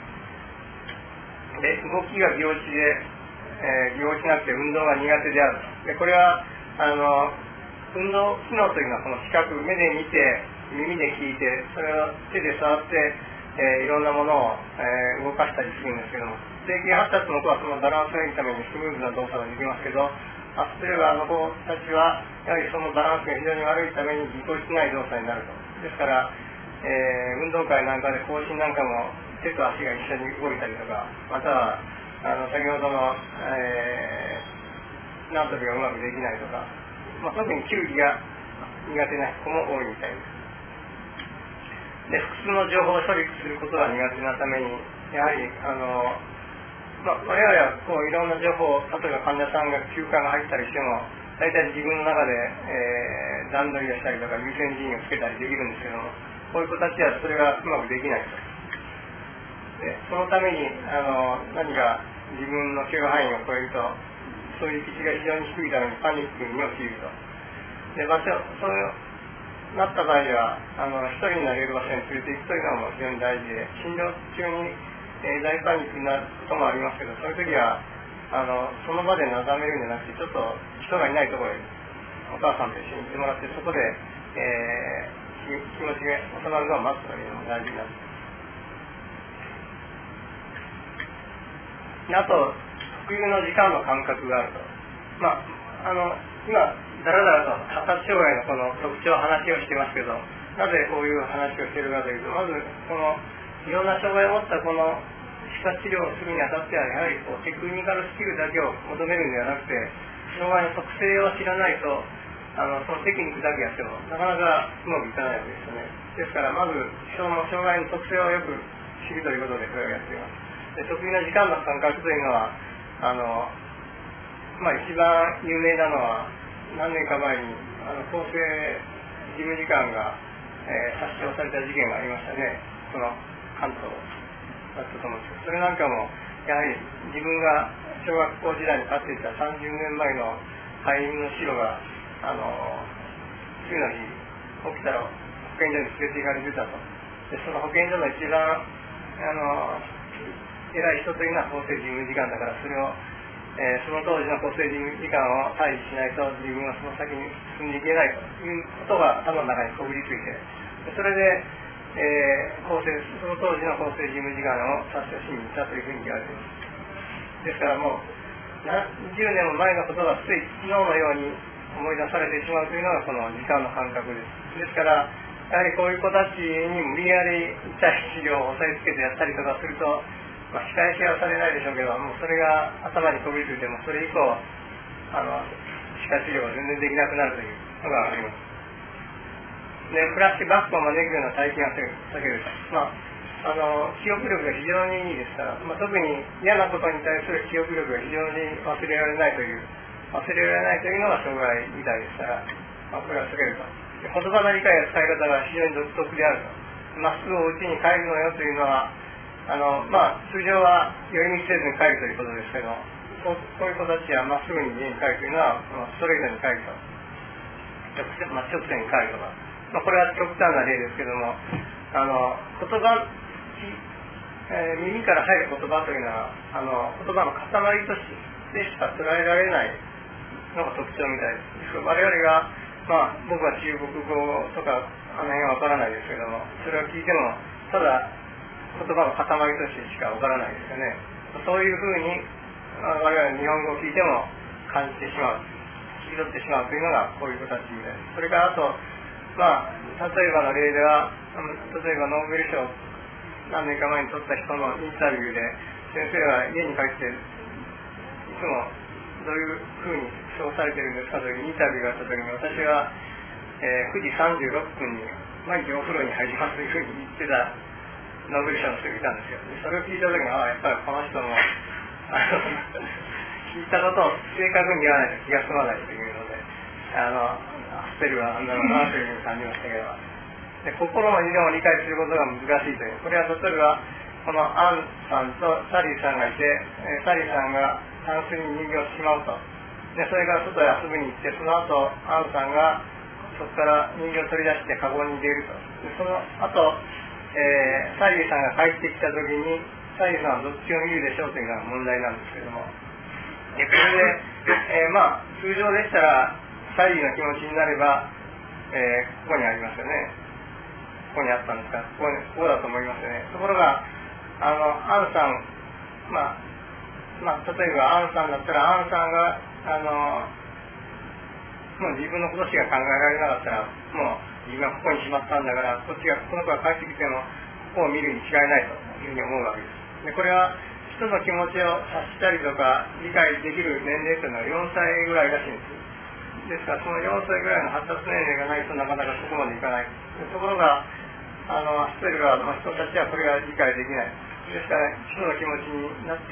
です。で、動きがぎこちなくて運動が苦手であると。で、これは運動機能というのはこの視覚、目で見て耳で聞いて、それを手で触っていろんなものを、動かしたりするんですけども、定型発達の子はそのバランスがいいためにスムーズな動作ができますけど、アスペルガーの子たちはやはりそのバランスが非常に悪いためにぎこちない動作になると。ですから、運動会なんかで行進なんかも手と足が一緒に動いたりとか、または先ほどの、縄跳びがうまくできないとか、特に球技が苦手な子も多いみたいです。で、複数の情報を処理することが苦手なために、やはり我々はいろんな情報、例えば患者さんが休暇が入ったりしても、大体自分の中で、段取りをしたりとか優先順位をつけたりできるんですけども、こういう子たちはそれがうまくできないと。で、そのために何か自分の許容範囲を超えると、そういう基地が非常に低いためにパニックに陥ると。で、そうなった場合は一人になれる場所に連れていくというのも非常に大事で、診療中に、大パニックになることもありますけど、そういう時はその場でなだめるんじゃなくて、ちょっと人がいないところへお母さんと一緒に行ってもらって、そこで、気持ちが収まるのを待つというのも大事になって、あと特有の時間の感覚があると。今だらだらと発達障害のこの特徴話をしてますけど、なぜこういう話をしているかというと、まずこのいろんな障害を持ったこの歯科治療をするにあたっては、やはりテクニカルスキルだけを求めるんではなくて、障害の特性を知らないとそのテクニックだけやってもなかなかうまくいかないわけですよね。ですからまずその障害の特性をよく知るということでそれをやっています。で、得意な時間の感覚というのは一番有名なのは何年か前に厚生事務次官が、殺傷された事件がありましたね。その関東だったと思うんですけど、それなんかもやはり自分が小学校時代に飼っていた30年前の飼い犬のシロが次の日起きたら保健所に連れて行かれてたと。で、その保健所の一番偉い人というのは厚生事務次官だから、それをその当時の厚生事務次官を退治しないと自分はその先に進んでいけないということが頭の中にこびりついて、それで、その当時の厚生事務次官を殺傷しに行ったというふうに言われています。ですからもう20年も前のことがつい昨日のように思い出されてしまうというのがこの時間の感覚です。ですからやはりこういう子たちに無理やり痛い治療を押さえつけてやったりとかすると、仕返しはされないでしょうけど、もうそれが頭にこびりついても、それ以降歯科治療が全然できなくなるというのがあります。で、フラッシュバックを招くような体験は避けると。記憶力が非常にいいですから、特に嫌なことに対する記憶力が非常に忘れられないというのが障害みたいですから、これは避けると。言葉の理解や使い方が非常に独特であると。まっすぐお家に帰るのよというのは通常は寄り道せずに帰るということですけど、こういう子たちはまっすぐに家に帰るというのはストレートに帰ると、直線に帰るとか、 これは極端な例ですけども、言葉、耳から入る言葉というのは言葉の塊としてしか捉えられないのが特徴みたいです。我々が、僕は中国語とかあの辺は分からないですけども、それを聞いてもただ言葉の塊としてしか分からないですよね。そういうふうに我々日本語を聞いても感じてしまう、聞き取ってしまうというのがこういう子たちみたいです。それからあと、例えばの例では、例えばノーベル賞何年か前に取った人のインタビューで、先生は家に帰っていつもどういうふうに過ごされているんですかというインタビューがあった時に、私は、9時36分に毎日お風呂に入りますというふうに言ってたノーベル賞の人がいたんですよ。それを聞いた時にやっぱりこの人も聞いたことを正確に言わないと気が済まないというので、スペルはなんだろうなというふうに感じましたけど、で心の理論を理解することが難しいという、これは例えばこのアンさんとサリーさんがいて、サリーさんがタンスに人形をしまうと、でそれから外へ遊びに行って、その後アンさんがそこから人形を取り出してカゴに入れると、でその後、サリーさんが帰ってきた時にサリーさんはどっちを見るでしょうというのが問題なんですけども、でこれで、通常でしたらサリーの気持ちになれば、ここにありますよね、ここにあったんですか、ここだと思いますよね。ところがアンさん、例えばアンさんだったら、アンさんがもう自分のことしか考えられなかったら、もう自分はここにしまったんだから、この子が帰ってきてもここを見るに違いないというふうに思うわけです。でこれは人の気持ちを察したりとか理解できる年齢というのは4歳ぐらいらしいんです。ですからその4歳ぐらいの発達年齢がないとなかなかそこまでいかない。ところがスペルガーの人たちはこれが理解できない。ですから人の気持ちになって、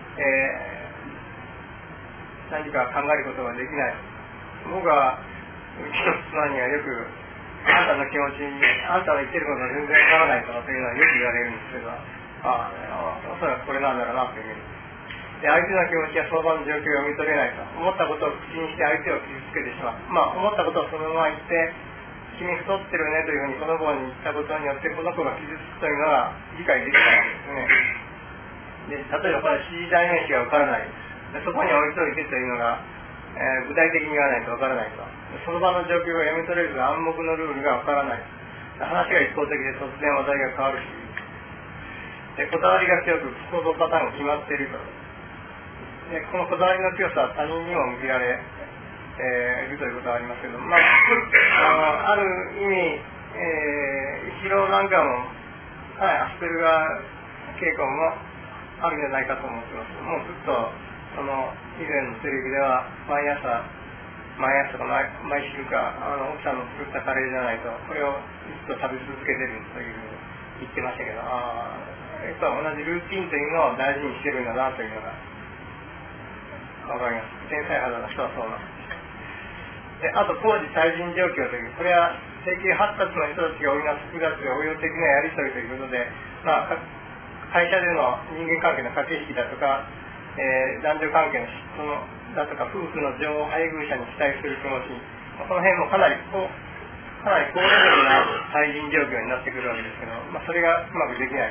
何か考えることができない。僕はうちの妻にはよくあんたの気持ちに、あんたの言ってることが全然わからないというのはよく言われるんですけど、おそらくこれなんだろうなというふうに。で相手の気持ちやその場の状況を読み取れないと、思ったことを口にして相手を傷つけてしまう。思ったことをそのまま言って、君太ってるねというふうにこの子に言ったことによってこの子が傷つくというのが理解できないんですね。で例えばこれ指示代名詞がわからない。でそこに置いといてというのが、具体的に言わないとわからないと。その場の状況が読み取れる暗黙のルールがわからない。話が一方的で突然話題が変わるし、でこだわりが強く行動パターンが決まっていると。でこのこだわりの強さは他人にも向けられるということはありますけど、ある意味、イチローなんかも、アスペルガー傾向もあるんじゃないかと思ってます。もうずっと以前のテレビでは毎朝か毎週か奥さんの作ったカレーじゃないとこれをずっと食べ続けてるというふうに言ってましたけど、同じルーティンというのを大事にしてるんだなというのがわかります。天才肌の人はそうなんです。であと当時対人状況という、これは定型発達の人たちが織りなす複雑で応用的なやり取りということで、会社での人間関係の駆け引きだとか、男女関係の嫉妬だとか夫婦の情を配偶者に期待する気持ち、この辺もかなり高レベルな対人状況になってくるわけですけど、それがうまくできない。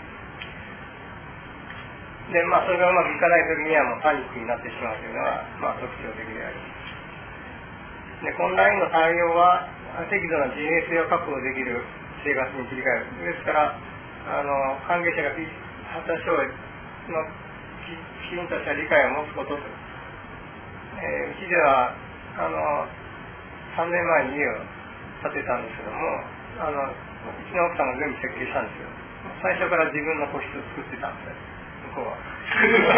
でそれがうまくいかないときにはもうパニックになってしまうというのが特徴的であります。で混乱への対応は適度な自衛性を確保できる生活に切り替える。ですから関係者が発達障害のきちんとした理解を持つことと、うちでは3年前に家を建てたんですけども、うちの奥さんが全部設計したんですよ。最初から自分の個室を作ってたんですよ。向こうは自分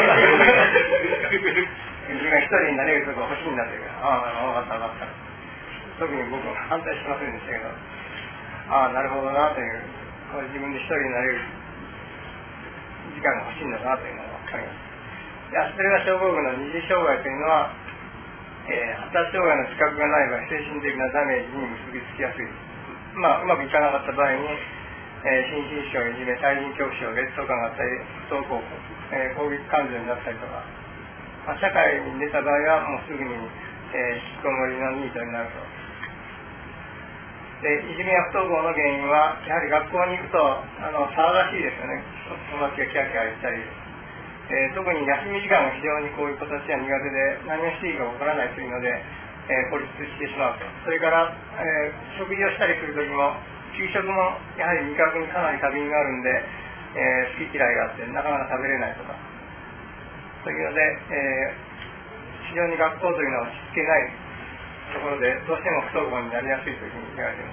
が一人になれるところが欲しいんだというから、分かった特に僕は反対しませんでしたけど、なるほどなという、自分で一人になれる時間が欲しいんだなというのが分かります。アスペルガー症候群の二次障害というのは、発達障害の自覚がない場合、精神的なダメージに結びつきやすい。うまくいかなかった場合に、心身症、いじめ、対人恐怖症、劣等感があったり、不登校、攻撃感情になったりとか、社会に出た場合はもうすぐに引きこもりのニートになると。 でいじめや不登校の原因はやはり学校に行くと騒がしいですよね。友達がキャーキャー言ったり、特に休み時間が非常にこういう子たちは苦手で何をしていいかわからないというので、孤立してしまうと。それから、食事をしたりするときも給食もやはり味覚にかなり過敏があるんで、好き嫌いがあってなかなか食べれないとか、そういうので、非常に学校というのは落ち着けないところでどうしても不登校になりやすいというふうに言われています。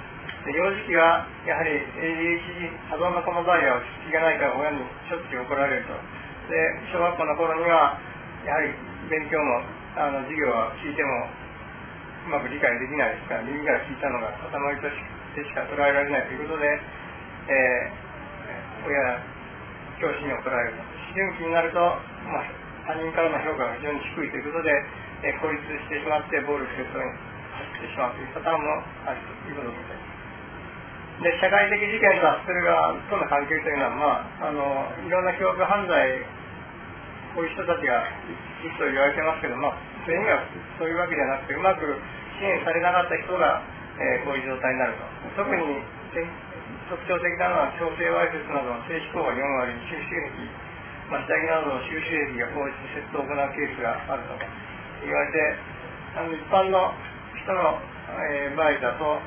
で幼児期はやはり ADHD 多動の子の場合は落ち着きがないから親にしょっちゅう怒られると。で小学校の頃にはやはり勉強も授業は聞いてもうまく理解できないですから、耳から聞いたのが頭としてしか捉えられないということで、親や教師に怒られると。思春期になると、他人からの評価が非常に低いということで、孤立してしまって暴力戦争に走ってしまうというパターンもあるということみたいです。で社会的事件とアスペルガーとの関係というのは、いろんな凶悪犯罪、こういう人たちがいると言われてますけど、全員がそういうわけじゃなくて、うまく支援されなかった人が、こういう状態になると。特に特徴的なのは強制わいせつなどの性非行が4割、収集癖、下着などの収集癖が放置して窃盗を行うケースがあるとか言われて、一般の人の、場合だと、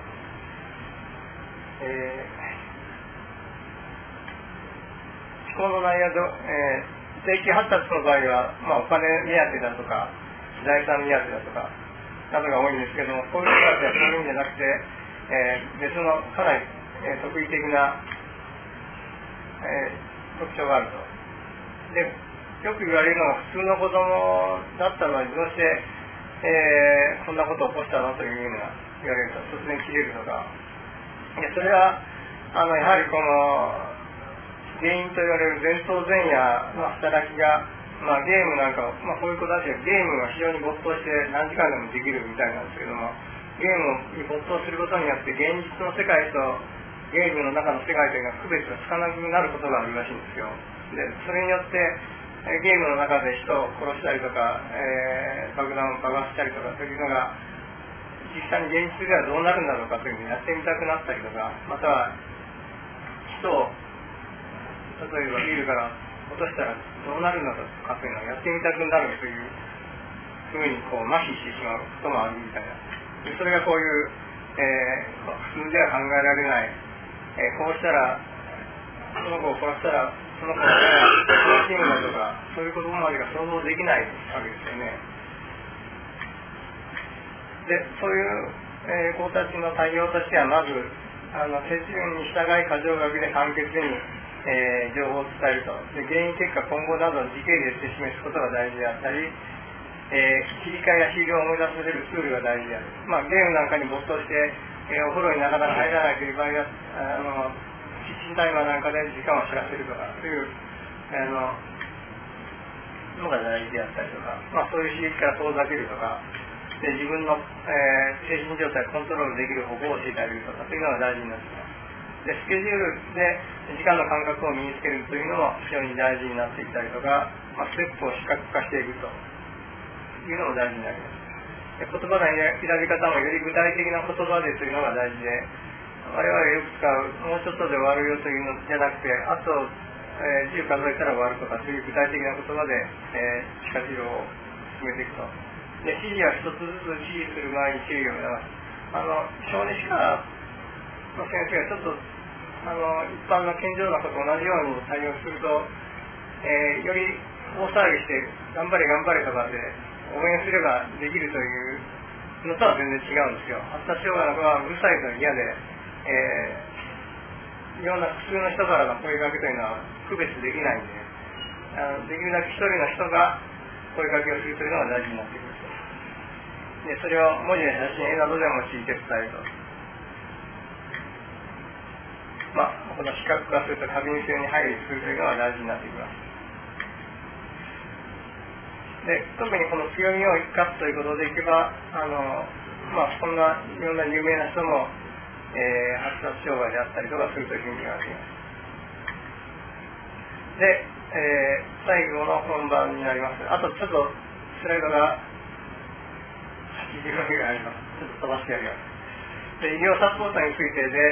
思考の内容と、定期発達の場合は、お金目当てだとか財産目当てだとかなどが多いんですけども、こういう人たちはそういうんじゃなくて、別のかなり、特異的な、特徴があると。でよく言われるのは、普通の子供だったのにどうして、こんなことを起こしたのというふうに言われると、突然切れるとか。でそれはやはりこの原因と言われる前頭前野の働きが、ゲームなんかを、こういう子たちはゲームが非常に没頭して何時間でもできるみたいなんですけども、ゲームに没頭することによって現実の世界とゲームの中の世界というのは区別がつかなくなることがあるらしいんですよ。でそれによってゲームの中で人を殺したりとか、爆弾を爆発したりとかというのが実際に現実ではどうなるんだろうかというふうにやってみたくなったりとか、または人を例えばビルから落としたらどうなるのかというのをやってみたくなるというふうに麻痺してしまうこともあるみたいな。でそれがこういう、普通では考えられない、こうしたらその子を殺したらその子が楽しむだとか、そういうことまでが想像できないわけですよね。でそういう、子たちの対応としては、まず手順に従い箇条書きで簡潔に情報を伝えると。で原因結果今後など時系列で示すことが大事であったり、切り替えや終了を思い出させるツールが大事である。ゲームなんかに没頭して、お風呂になかなか入らないという場合はキッチンタイマーなんかで時間を知らせるとかというのが大事であったりとか、そういう刺激から遠ざけるとかで自分の、精神状態をコントロールできる方法を教えてあげるとかというのが大事になってきます。でスケジュールで時間の感覚を身につけるというのも非常に大事になってきたりとか、ステップを視覚化していくというのも大事になります。で言葉の選び方もより具体的な言葉でというのが大事で、我々がよく使うもうちょっとで終わるよというのじゃなくて、あと、10数えたら終わるとかそういう具体的な言葉で、歯科治療を進めていくと。で指示は一つずつ指示する前に注意を促す。小児歯科の先生がちょっと一般の健常な子と同じように対応すると、より大騒ぎして頑張れ頑張れとかで応援すればできるというのとは全然違うんですよ。発達障害の子はうるさいと嫌で、いろんな普通の人からの声かけというのは区別できないんで、できるだけ一人の人が声かけをするというのが大事になってくると。でそれを文字や写真、絵などで用いて伝えると。この視覚化すると過敏性に配慮するというのが大事になってきます。で特にこの強みを生かすということでいけば、そんないろんな有名な人も、発達障害であったりとかするというふうに言われています。で、最後の本番になります。あとちょっとスライドが80秒ぐらいあります。ちょっと飛ばしてやります。 で医療サポートについてで、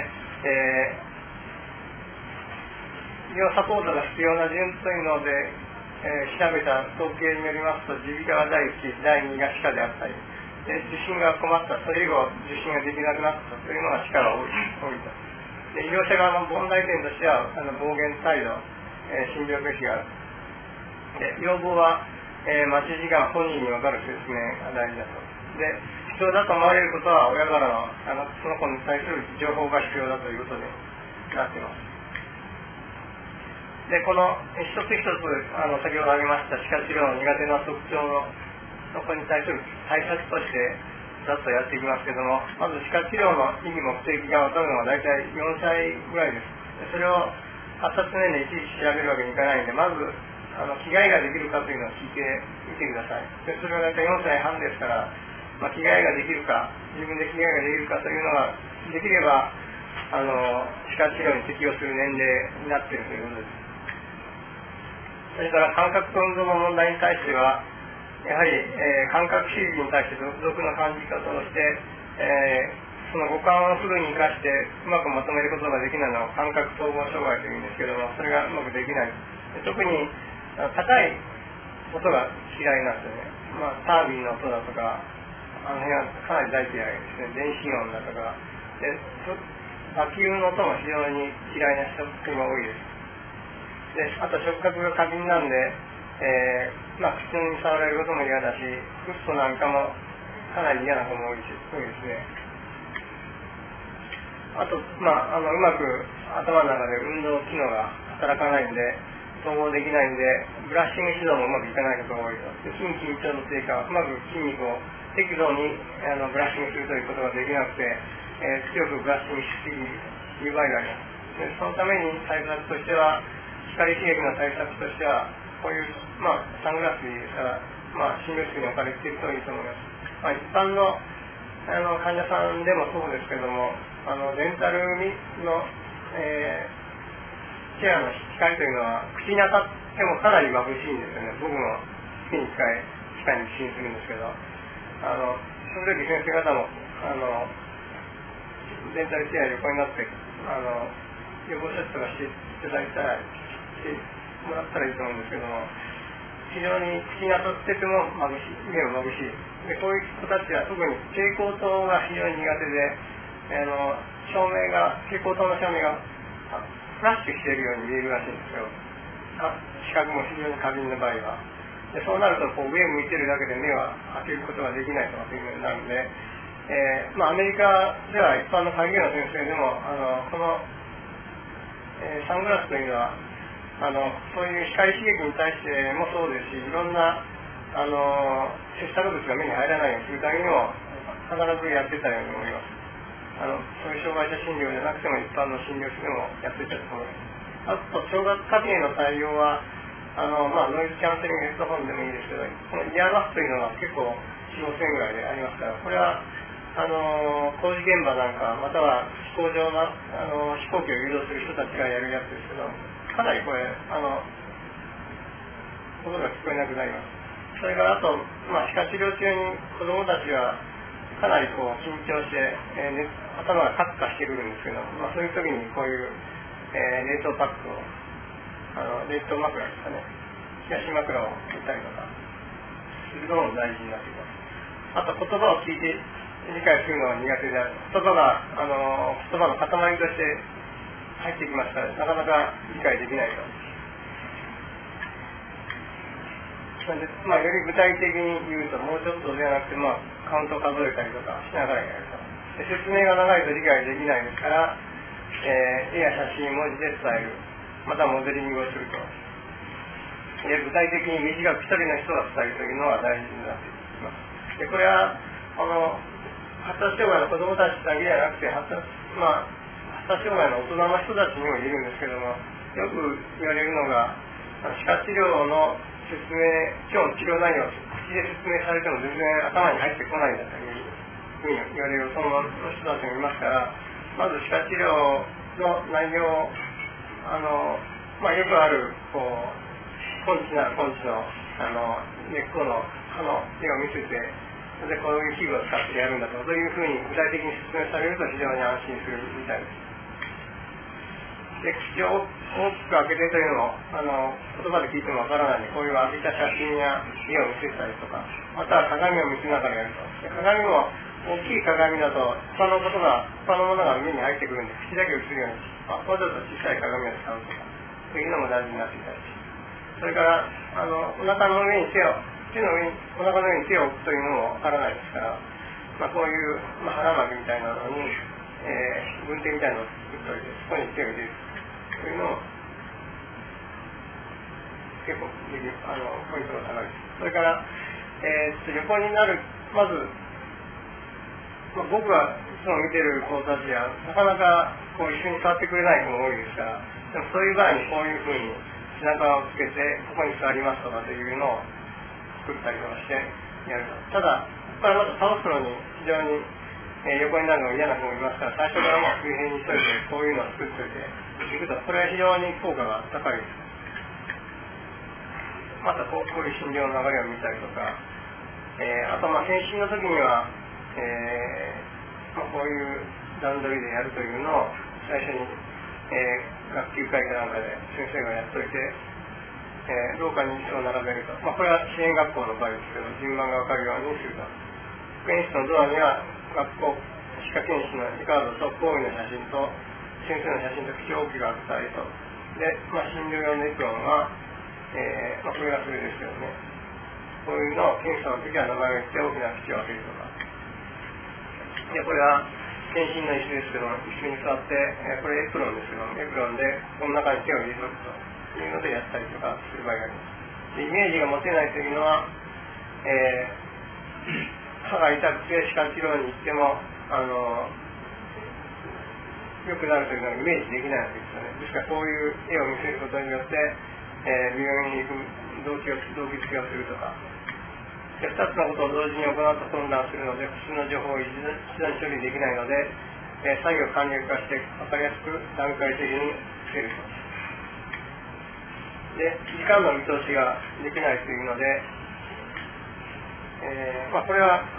医療サポートが必要な順というので、調べた統計によりますと、耳鼻科が第1、第2が歯科であったり、で受診が困った、それ以後受診ができなくなったというのが歯科が多いと。で医療者側の問題点としては、暴言態度、診療拒否がある。で要望は、待ち時間、本人に分かる説明が大事だと。で必要だと思われることは、親からの、その子に対する情報が必要だということになっています。でこの一つ一つ先ほど挙げました歯科治療の苦手な特徴のそこに対する対策としてざっとやっていきますけども、まず歯科治療の意義目的が分かるのは大体4歳ぐらいです。それを発達年齢いちいち調べるわけにいかないんで、まず着替えができるかというのを聞いてみてください。でそれは大体4歳半ですから、着替えができるか、自分で着替えができるかというのができれば歯科治療に適応する年齢になっているということです。それから感覚と運動の問題に対しては、やはり、感覚刺激に対して独特の感じ方をして、その五感をフルに生かしてうまくまとめることができないのを感覚統合障害というんですけども、それがうまくできない。特に高い音が嫌いなんですよね。タービンの音だとか、辺はかなり大嫌いですね。電子音だとかで、バキュームの音も非常に嫌いな人が多いです。であと触覚が過敏なんで、口に触られることも嫌だし、フッ素なんかもかなり嫌な子も多いですね。あと、うまく頭の中で運動機能が働かないんで、統合できないんで、ブラッシング指導もうまくいかないことが多いと。筋緊張の低下、うまく筋肉を適度にブラッシングするということができなくて、強くブラッシングしすぎる場合があります。でそのために対策としては、光刺激の対策としては、こういう、サングラスですから、診療室に置かれているといいと思います。一般の、患者さんでもそうですけども、デンタルの、チェアの光というのは、口に当たってもかなり眩しいんですよね。僕も月に1回、歯科に受診するんですけど、その時先生方も、デンタルチェア横になって、予防接種とかしていただいたら、してもらったらいいと思うんですけども、非常に口に当たってても眩しい、目も眩しい。でこういう子たちは特に蛍光灯が非常に苦手で、蛍光灯の照明がフラッシュしているように見えるらしいんですよ。視覚も非常に過敏な場合は。でそうなると上を向いてるだけで目は開けることができないというふうになるので、アメリカでは一般の鍵の先生でもこの、サングラスというのはそういう光刺激に対してもそうですし、いろんな接触物が目に入らないようにするためにも必ずやってたように思います。そういう障害者診療じゃなくても一般の診療室でもやってたと思います。あと聴覚過敏への対応はノイズキャンセリングヘッドホンでもいいですけど、このイヤーバフというのが結構 4,500円ぐらいでありますから、これは工事現場なんかまたは飛行場の飛行機を誘導する人たちがやるやつですけど、かなりこれ音が聞こえなくなります。それからあと、歯科治療中に子どもたちはかなり緊張して、頭がカッカしてくるんですけど、そういう時にこういう、冷凍パックを冷凍枕ですかね、冷やし枕を置いたりとかするのも大事になってきます。あと言葉を聞いて理解するのが苦手である。言葉の塊として入ってきますから、なかなか理解できないと。より具体的に言うと、もうちょっとではなくて、カウントを数えたりとかしながらやると。で説明が長いと理解できないですから、絵や写真、文字で伝える。またモデリングをすると。で具体的に短く一人の人が伝えるというのが大事になってきます。でこれは発達障害の子どもたちだけじゃなくて発達障害の大人の人たちにも言えるんですけども、よく言われるのが歯科治療の説明、今日の治療内容を口で説明されても全然頭に入ってこないんだというふうに言われるその人たちもいますから、まず歯科治療の内容をよくある根治の根っこの歯の絵を見せてでこういう器具を使ってやるんだというふうに具体的に説明されると非常に安心するみたいです。で、口を大きく開けてというのも言葉で聞いてもわからないので、こういう浴びた写真や絵を見せたりとか、または鏡を見せながらやると。で、鏡も大きい鏡だと他のものが目に入ってくるんで、口だけ映るようにわざと小さい鏡を使うとかというのも大事になっていたりし、それからお腹の上にお腹の上に手を置くというのもわからないですから、こういう、腹巻きみたいなのに、軍手みたいなのを作っておいて、そこに手を入れるというのも結構ポイントが高いです。それから、横になる、まず、僕がいつも見てる子たちはなかなかこう一緒に座ってくれない子も多いですから、でもそういう場合にこういうふうに背中をつけてここに座りますとかというのを作ったりとかしてやると。ただここからまた倒すのに非常に、横になるのが嫌な子もいますから、最初からもう水平にしといてこういうのを作っておいていくと、これは非常に効果が高いです。またこういう診療の流れを見たりとか、あと検診の時には、こういう段取りでやるというのを最初に、学級会かなんかで先生がやっといて、廊下に椅子を並べると、これは支援学校の場合ですけど、順番が分かるようにすると。保健室のドアには学校歯科検診のカードと講義の写真と先生の写真と口を大きく開けたりと、で、診療用のエプロンは、これがそれですけどね、こういうのを検査の時は名前を言って大きな口を開けるとか。で、これは検診の椅子ですけども、椅子に座って、これエプロンですけども、エプロンでこの中に手を入れておくというのでやったりとかする場合があります。で、イメージが持てないというのは、歯が痛くて歯科治療に行っても良くなるというのがイメージできないわけですよね。ですからこういう絵を見せることによって、病院に行く動機付けをするとか、で2つのことを同時に行うと混乱するので、複数の情報を一度に処理できないので、作業を簡略化して分かりやすく段階的につけると。で、時間の見通しができないというので、これは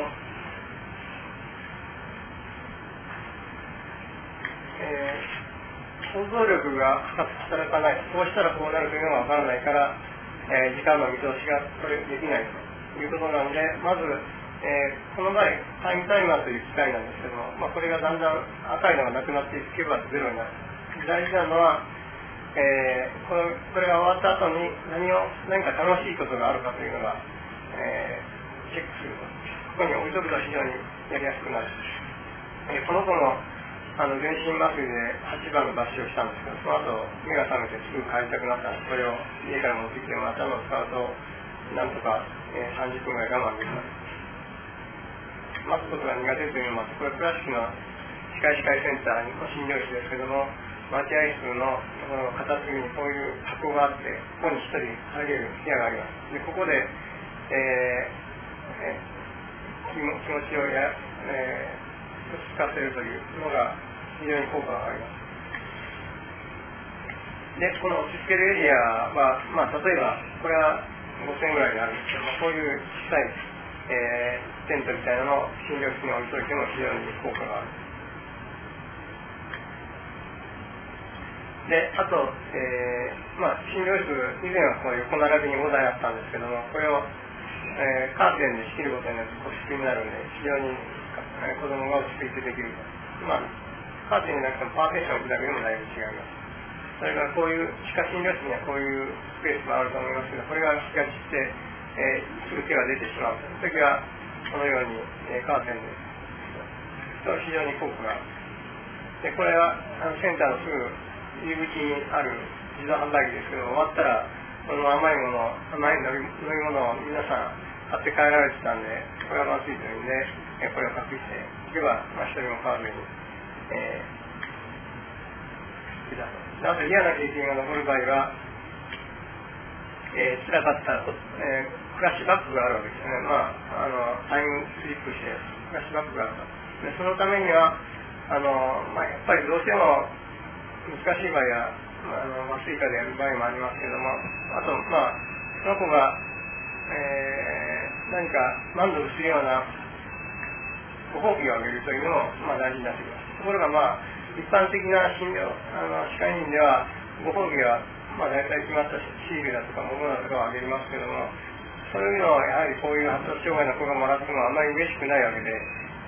想像力が働かない、こうしたらこうなるというのが分からないから、時間の見通しがこれできないということなので、まず、この場合タイムタイマーという機械なんですけども、これがだんだん赤いのがなくなっていけばゼロになる。大事なのは、これが終わった後に何か楽しいことがあるかというのが、チェックすると。ここに置いとくと非常にやりやすくなる。この子も全身麻酔で8番の抜歯をしたんですけど、その後目が覚めてすぐ帰りたくなったので、これを家から持ってきて頭を使うとなんとか、30分ぐらい我慢できます。待つことが苦手というのも、これ倉敷の歯科医センターの診療室ですけども、待合室のところの片隅にこういう箱があって、ここに1人入れる部屋があります。で、ここで、気持ちをつかせるというのが非常に効果があります。で、この落ち着けるエリアは、例えばこれは5000円ぐらいにあるんですけども、こういう小さい、テントみたいなのを診療室に置いといても非常に効果がある。で、あと、診療室、以前はこう横並びに5台あったんですけども、これを、カーテンで仕切ることによって個室になるので、非常に子供が落ち着いてできると。カーテンじゃなくてもパーテーションを置くだけでもだいぶ違います。それからこういう歯科診療室にはこういうスペースがあると思いますけど、これが気が散って、すぐ手が出てしまうという時は、このように、カーテンでと非常に効果がある。で、これはセンターのすぐ入り口にある自動販売機ですけど、終わったらこの甘い飲み物を皆さん買って帰られてたんで、これはまずいというんで、これを隠していけば、一人も買わずに、あと嫌な経験が残る場合は、辛かった、フラッシュバックがあるわけですね。タイムスリップしてフラッシュバックがあると。でそのためにはやっぱりどうしても難しい場合は麻酔科でやる場合もありますけども、あとその子が、 何か満足するようなご褒美をあげるというのも、大事になってきます。ところが、一般的な診療歯科医院ではご褒美は大体決まったシールだとか物だとかをあげますけども、そういうのはやはりこういう発達障害の子がもらってもあまり嬉しくないわけで、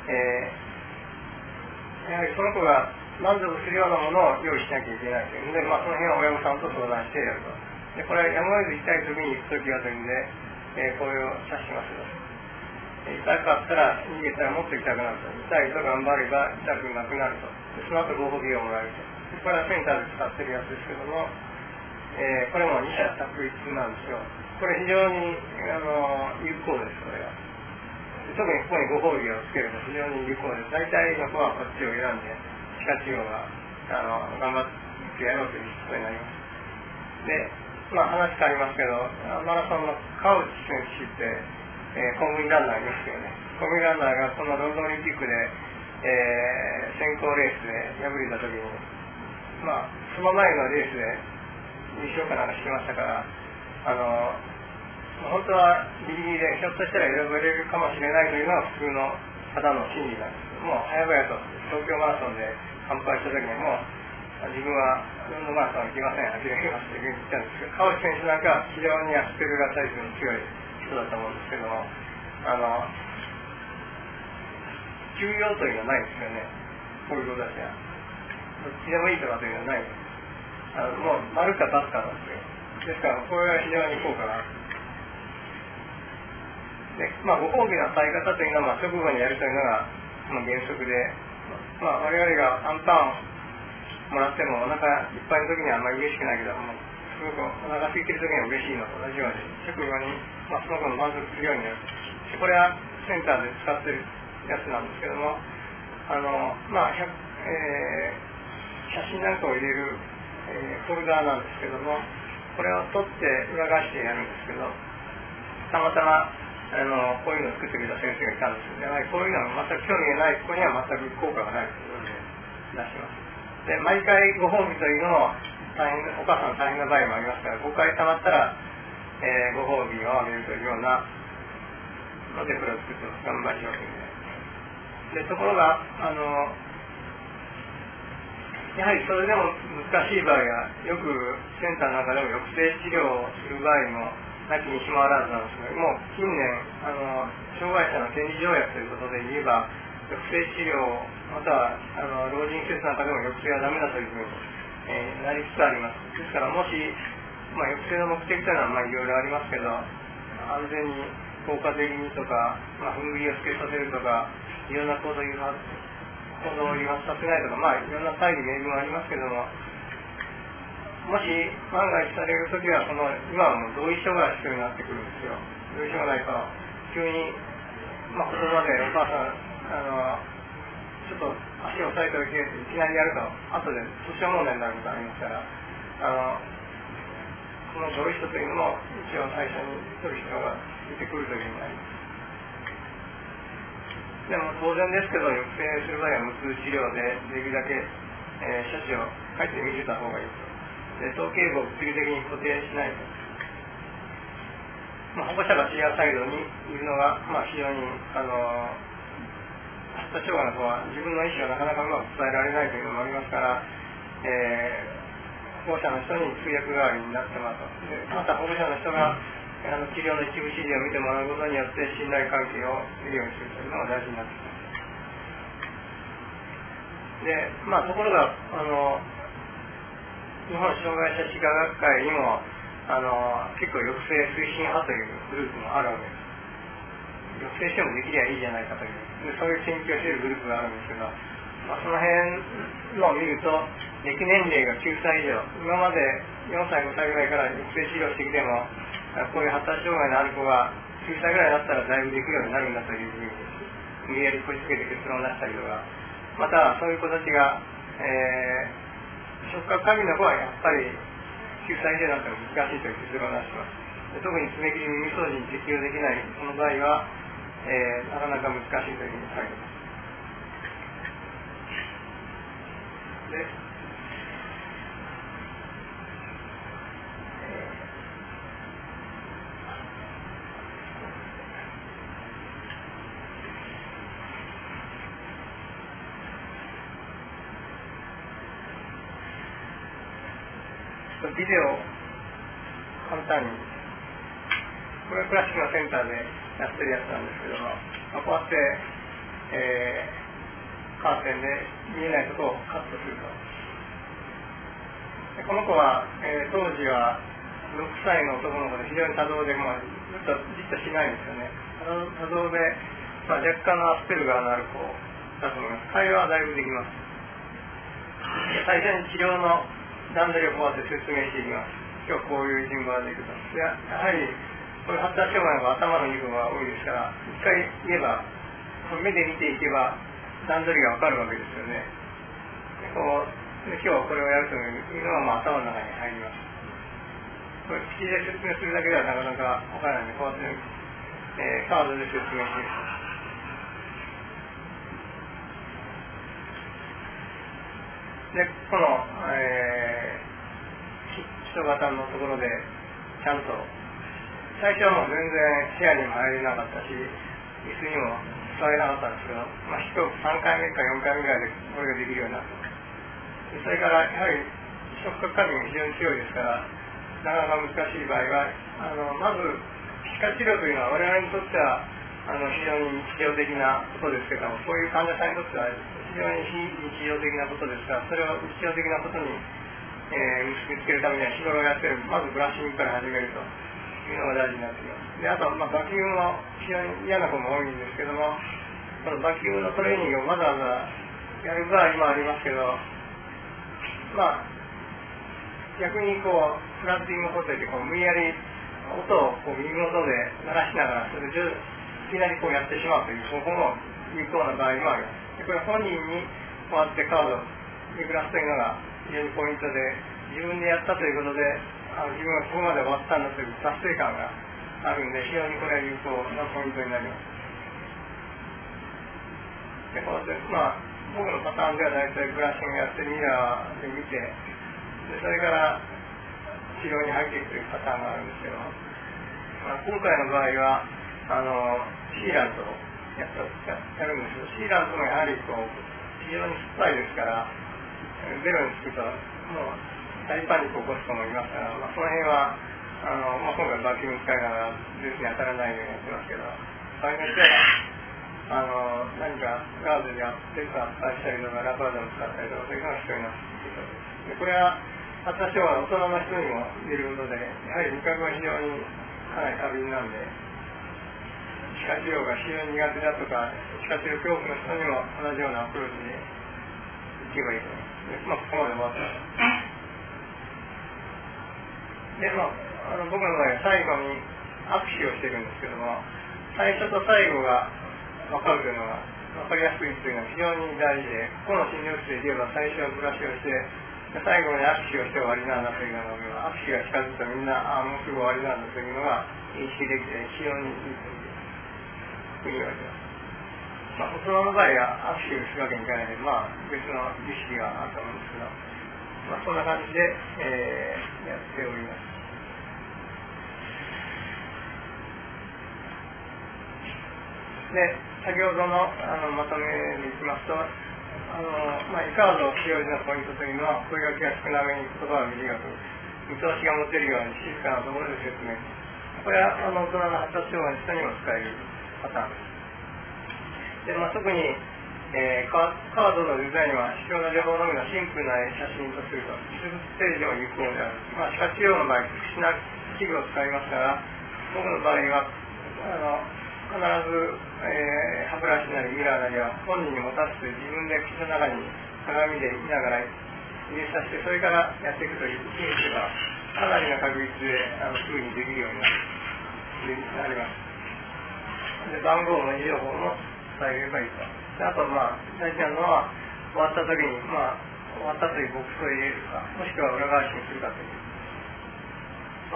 やはりその子が満足するようなものを用意しなきゃいけないというので、その辺は親御さんと相談してやると。でこれはやむを得ず痛い時に行く時はというんで、これを指してますよ。痛かったら逃げたらもっと痛くなると。痛いと頑張れば痛くなくなると。でその後ご褒美をもらえると。これはセンターで使ってるやつですけども、これも二者択一なんですよ。これ非常に有効です。これは特にここにご褒美をつけると非常に有効です。大体の子はこっちを選んで歯科治療が頑張ってやろうということになります。で、話変わりますけど、マラソンの川内選手って公務員ランナーいますよね。公務員ランナーがこのロンドンオリンピックで、選考レースで敗れた時に、その前のレースで優勝かなんかしてましたから、本当はギリギリでひょっとしたら選ばれるかもしれないというのは普通の方の心理なんですけども、早々と東京マラソンで乾杯した時にも自分はロンドンマラソンは行きません、諦めますというふうに言ったんですけど、川内選手なんかは非常にアスペルガータイプの強い人だと思うんですけども、休養というのはないんですよね。こういう子たちはどっちでもいいとかというのはないんです。もう丸か×かなんですよ。ですからこれは非常に効果がある。で、ご褒美の与え方というのは、直後にやるというのが原則で、我々がアンパンをもらってもお腹いっぱいの時にはあんまり嬉しくないけども、すごくお腹空いてる時には嬉しいのと同じように、直後に、その子の満足するようになる。これはセンターで使ってるやつなんですけども、写真なんかを入れる、フォルダーなんですけども、これを取って裏返してやるんですけど、たまたまこういうのを作ってくれた先生がいたんですけど、こういうのは全く興味がない子には全く効果がないということで出します。で、毎回ご褒美というのもお母さん大変な場合もありますから、5回たまったら、ご褒美をあげるというようなのでこれを作ってます。頑張りようというで。ところがやはりそれでも難しい場合はよくセンターの中でも抑制治療をする場合もなきにしもあらずなんですけども、近年障害者の権利条約ということで言えば抑制治療または老人施設なんかでも抑制はダメだというふうに、なりつつあります。ですからもし、抑制の目的というのはいろいろありますけど、安全に効果的にとか、踏ん切りをつけさせるとか、いろんな行動を誘発させないとか、いろんな大義名分ありますけども、もし万が一されるときは今はもう同意書が必要になってくるんですよ。同意書がないと急に、ここまでお母さんちょっと足を押さえておいていきなりやると後で訴訟問題になることがありますから、この同意書というのも一応最初に取る必要が出てくるというふうになります。でも当然ですけど、抑制する場合は無痛治療でできるだけ、処置を書いてみせた方がいいと。で、頭頸部を物理的に固定しないと。保護者が視野サイドにいるのが、非常に発達障害の子は自分の意思をなかなかうまく伝えられないというのもありますから、保護者の人に通訳代わりになってもらうと。でまた保護者の人が治療の一部始終を見てもらうことによって信頼関係を得るようにするというのが大事になってきます。で、ところが日本障害者歯科学会にも結構抑制推進派というグループもあるわけです。抑制してもできりゃいいじゃないかというで、そういう研究をしているグループがあるんですけど、その辺のを見ると歴年齢が9歳以上、今まで4歳5歳ぐらいから抑制治療してきてもこういう発達障害のある子が9歳ぐらいになったらだいぶできるようになるんだというふうに無理やりこじつけて結論を出したりとか、またそういう子たちが、触覚過敏の子はやっぱり9歳以上になっても難しいという結論を出します。で特に爪切り耳掃除に適用できないその場合は、なかなか難しいというふうに書いています。でビデオ簡単に、これクラシックのセンターでやってるやつなんですけども、こうやって、カーテンで見えないところをカットすると。でこの子は、当時は6歳の男の子で非常に多動で、ずっとじっとしないんですよね。多動で、若干のアスペルガーのある子だと思います。会話はだいぶできます。最初に治療の段取りをこうやって説明していきます。今日こういう順番でいくと。やはりこういう発達障害の頭の2分が多いですから、一回言えば目で見ていけば段取りが分かるわけですよね。で今日はこれをやるというのは頭の中に入ります。これ口で説明するだけではなかなか分からないので、こうやって、カードで説明していきます。でこの、基礎型のところでちゃんと最初はもう全然部屋にも入れなかったし、椅子にも座れなかったんですけど、3回目か4回目ぐらいでこれができるようになった。それからやはり触覚過敏が非常に強いですから、なかなか難しい場合はまず皮下治療というのは我々にとっては非常に日常的なことですけども、そういう患者さんにとっては非常に非日常的なことですから、それを日常的なことに、結びつけるためには日頃やっているまずブラッシングから始めるというのが大事になっています。であと、バキュームも非常に嫌な子も多いんですけども、このバキュームのトレーニングをわざわざやる場合もありますけど、逆にフラッティング法といって無理やり音を耳元で鳴らしながらそれでいきなりやってしまうという方法も有効な場合もあります。でこれは本人にこうやってカードをめくらすというのが非常にポイントで、自分でやったということで自分はここまで終わったんだという達成感があるので、非常にこれは有効なポイントになります。でこうやって僕のパターンでは大体ブラッシングやってミラーで見て、でそれから治療に入っていくというパターンがあるんですけど、今回の場合はシーラントをやるんですけど、シーラントもやはり非常に酸っぱいですから、ゼロにつくともう大パニックを起こす子もいますから、その辺は今回バキューム使いながらゼスに当たらないようにやってますけど、場合によっては何かガードでゼスを発売したりとかラパードを使ったりとか、そういうのが必要になってくると。でこれは発達障害の大人の人にも言えることで、やはり味覚は非常にかなり過敏なんで、歯科治療が非常に苦手だとか、歯科治療恐怖の人にも同じようなアプローチでいけばいいと思います。ここまで終わった。で、僕の場合は最後に握手をしてるんですけども、最初と最後が分かるというのが分かりやすいというのは非常に大事で、この診療室で言えば最初はブラシをして、最後に握手をして終わりなんだというのが、握手が近づくとみんなもうすぐ終わりなんだというのが認識できて非常にいいというふうに言われています。大人の場合は握手をするわけにいかないので、別の儀式があると思うんですけど、そんな感じで、やっております。で、先ほどのまとめでいきますと、イカード使用時のポイントというのは、声がけが少なめに言葉が短く、見通しが持てるように静かなところで説明。これは大人の発達障害の人にも使えるパターンです。で、特に、カードのデザインは必要な情報のみのシンプルな写真とすると、手術ステージでも有効である。歯科治療の場合、特殊な器具を使いますから、僕の場合は必ず、歯ブラシなりミラーなりは本人に持たせて自分で口の中に鏡で見ながら入れさせて、それからやっていくという意味ではかなりの確率ですぐにできるようになります。で、番号の位置情報も伝えればいいと。であと大事なのは終わった時に終わったというボックスを入れるか、もしくは裏返しにするかという、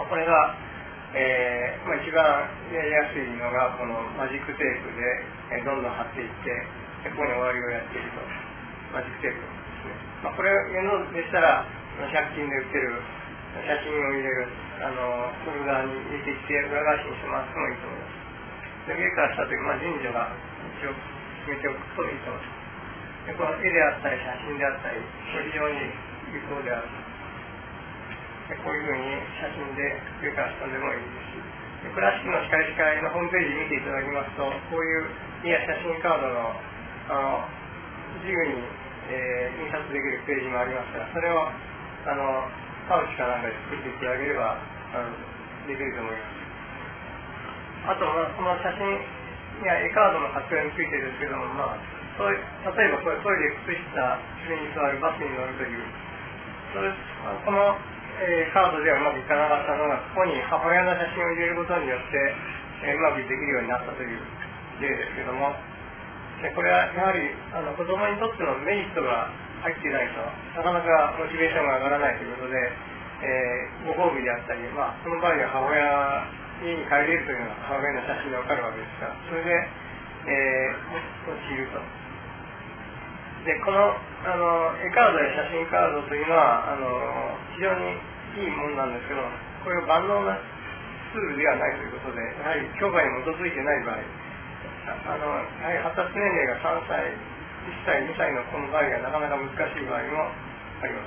これが一番やりやすいのがこのマジックテープでどんどん貼っていって、ここに終わりをやっていると、マジックテープですね。これを言うのでしたら100均で売ってる写真を入れるフォルダーに入れてきて裏返しにしてもらってもいいと思います。で上から下という順序が一応決めておくといいと思います。でこの絵であったり写真であったり非常に有効である。 こういうふうに写真で上から下でもいいですし、倉敷の歯科医師会のホームページ見ていただきますと、こういういや写真カードの自由に、印刷できるページもありますから、それをパウチかなんかで作っていただければできると思います。あと、この写真や絵カードの活用についてですけども、例えばこれトイレ靴下上に座るバスに乗るという、この、カードではうまくいかなかったのが、ここに母親の写真を入れることによって、うまくできるようになったという例ですけども、これはやはり子供にとってのメリットが入っていないとなかなかモチベーションが上がらないということで、ご褒美であったり、その場合は母親家に帰れるというのが母親の写真で分かるわけですから、それで、用いると。でこの絵カードや写真カードというのは非常にいいものなんですけど、これを万能なツールではないということで、やはり教科に基づいてない場合、やはり発達年齢が3歳、1歳、2歳のこの場合がなかなか難しい場合もあります。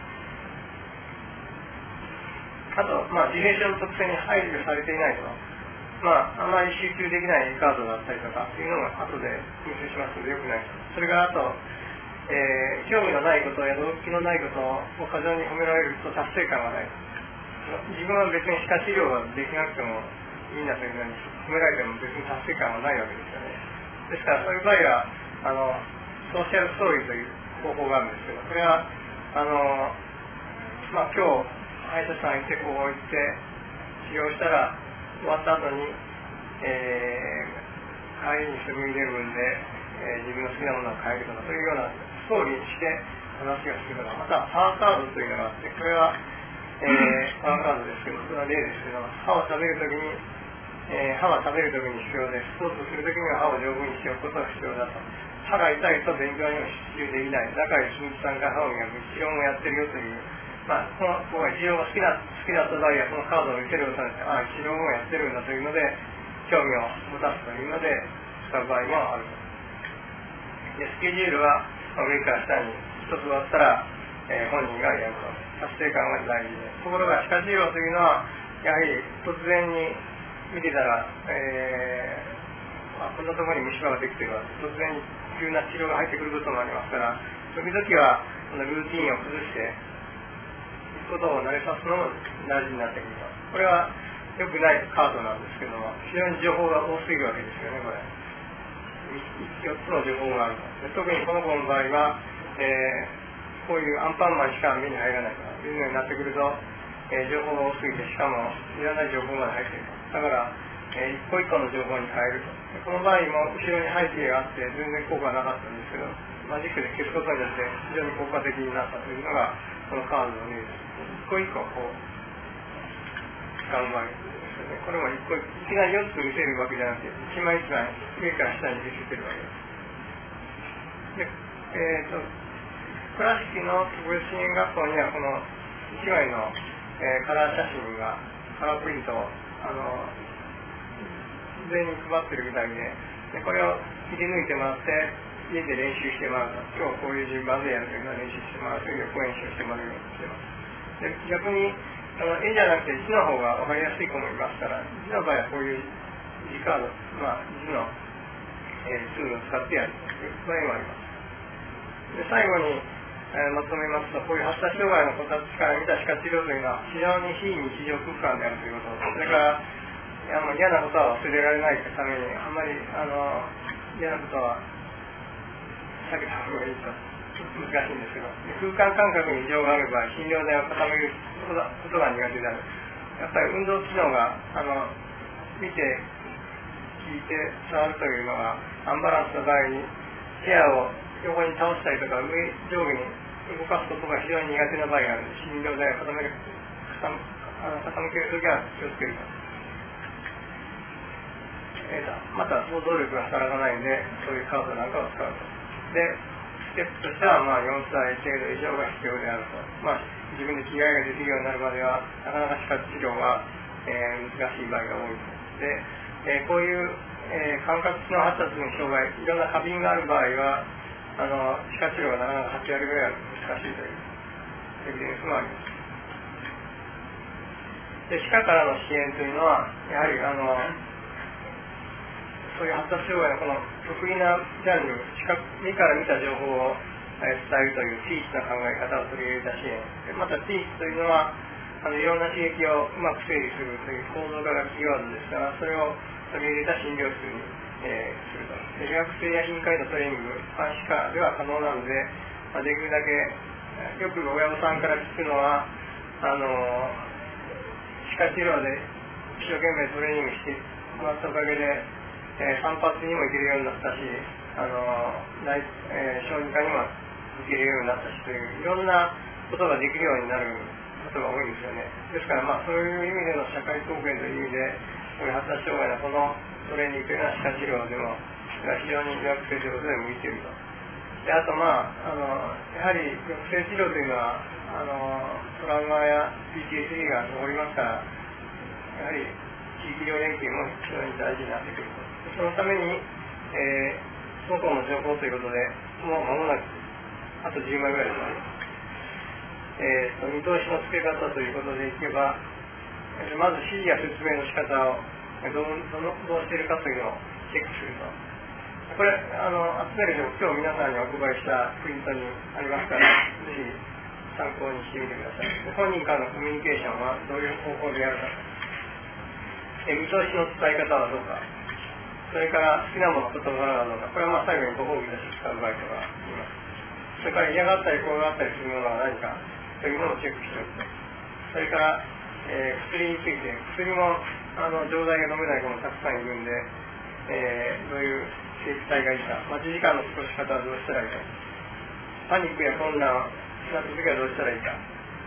あと、自閉症の特性に配慮されていないと、あまり集中できないカードだったりとかっていうのが後で申請しますのでよくないと。それからあと、興味のないことや動機のないことを過剰に褒められると達成感がない。自分は別に歯科治療ができなくてもいいんだというのに褒められても別に達成感はないわけですよね。ですからそういう場合はソーシャルストーリーという方法があるんですけど、これは今日歯医者さん行ってこう行って治療したら終わった後に、帰りにセブンイレブンで、自分の好きなものを買えるとか、そういうようなストーリーにして話がするのが、またパワーカードというのがあって、これは、パワーカードですけど、それは例ですけど、歯は食べるときに必要で、スポーツするときには歯を丈夫にしておくことが必要だと。歯が痛いと勉強にも集中できない。だから1日3回歯を磨く、治療もやってるよという。この僕は治療が好きだった場合はこのカードを見せることによって、治療もやってるんだというので興味を持たすというので使う場合もあると。でスケジュールは上から下に一つ終わったら、本人がやると。達成感が大事で、ところが歯科治療というのはやはり突然に見てたら、こんなところに虫歯ができてるわ、突然に急な治療が入ってくることもありますから、時々はこのルーティンを崩してことを慣れさすのも大事になってくると。これは良くないカードなんですけども、非常に情報が多すぎるわけですよね。これ4つの情報があると。特にこの子の場合は、こういうアンパンマンしか目に入らないというようになってくると、情報が多すぎて、しかもいらない情報まで入っていると。だから一個一個の情報に変えると。この場合も後ろに背景があって全然効果がなかったんですけど、マジックで消すことによって非常に効果的になったというのがこのカードの例です。一個一個こう使う場合ですよね。これもいきなり4つ見せるわけじゃなくて、一枚一枚上から下に見せてるわけです。で、倉敷の特別支援学校にはこの1枚の、カラー写真がカラープリントを全員配ってるみたいで、これを切り抜いてもらって家で練習してもらうと。今日こういう順番でやるというのを練習してもらうという予行演習をしてもらうようにしてます。で逆に絵じゃなくて字の方が分かりやすい子もいますから、字の場合はこういう字カード、字の、ツールを使ってやるという場合もあります。で最後に、まとめますと、こういう発達障害の子たちから見た歯科治療というのは非常に非日常空間であるということ、それから嫌なことは忘れられないためにあんまり嫌なことは避けた方がいいと。難しいんですけど、空間感覚に異常がある場合、診療台を固めることが苦手である。やっぱり運動機能が見て聞いて触るというのがアンバランスの場合にチェアを横に倒したりとか上下に動かすことが非常に苦手な場合があるので、診療台を傾けるときは気をつけると。また想像力が働かないので、そういうカードなんかを使うと。でステップとしては4歳程度以上が必要であると。自分で着替えができるようになるまではなかなか歯科治療は、難しい場合が多いと。で、こういう、感覚の発達の障害、いろんな過敏がある場合は歯科治療がなかなか8割ぐらい難しいというエビデンスもあります。 で歯科からの支援というのはやはりそういう発達障害のこの得意なジャンル、目から見た情報を伝えるというティーチの考え方を取り入れた支援、またティーチというのはいろんな刺激をうまく整理するという構造化がキーワードですから、それを取り入れた診療室に、すると。で、予約制や頻回のトレーニング、歯科では可能なので、できるだけよく親御さんから聞くのは歯科治療で一生懸命トレーニングしてもらったおかげで、散髪にも行けるようになったし、小児科にも行けるようになったしといういろんなことができるようになることが多いんですよね。ですからそういう意味での社会貢献という意味で、こういう発達障害のこのトレーニングというのは歯科治療でも非常に予約制ということで向いていると。で、あとやはり抑制治療というのはトラウマや PTSD が残りますから、やはり地域医療連携も非常に大事になってくると。そのために、双方の情報ということで、もう間もなくあと10枚ぐらいですね。見通しのつけ方ということでいけば、まず指示や説明の仕方をどうしているかというのをチェックすると。これ集めるの今日皆さんにお配りしたプリントにありますから、ぜひ参考にしてみてください。本人からのコミュニケーションはどういう方法でやるか、見通しの伝え方はどうか、それから好きなもの言葉はどうか、これは最後にご褒美として使う場合とか言います。それから嫌がったり怖がったりするものは何かというのをチェックしておくと。それから、薬について、薬も錠剤が飲めない子もたくさんいるんで、どういう制裁がいいか、待ち時間の過ごし方はどうしたらいいか、パニックや混乱なった時はどうしたらいいか、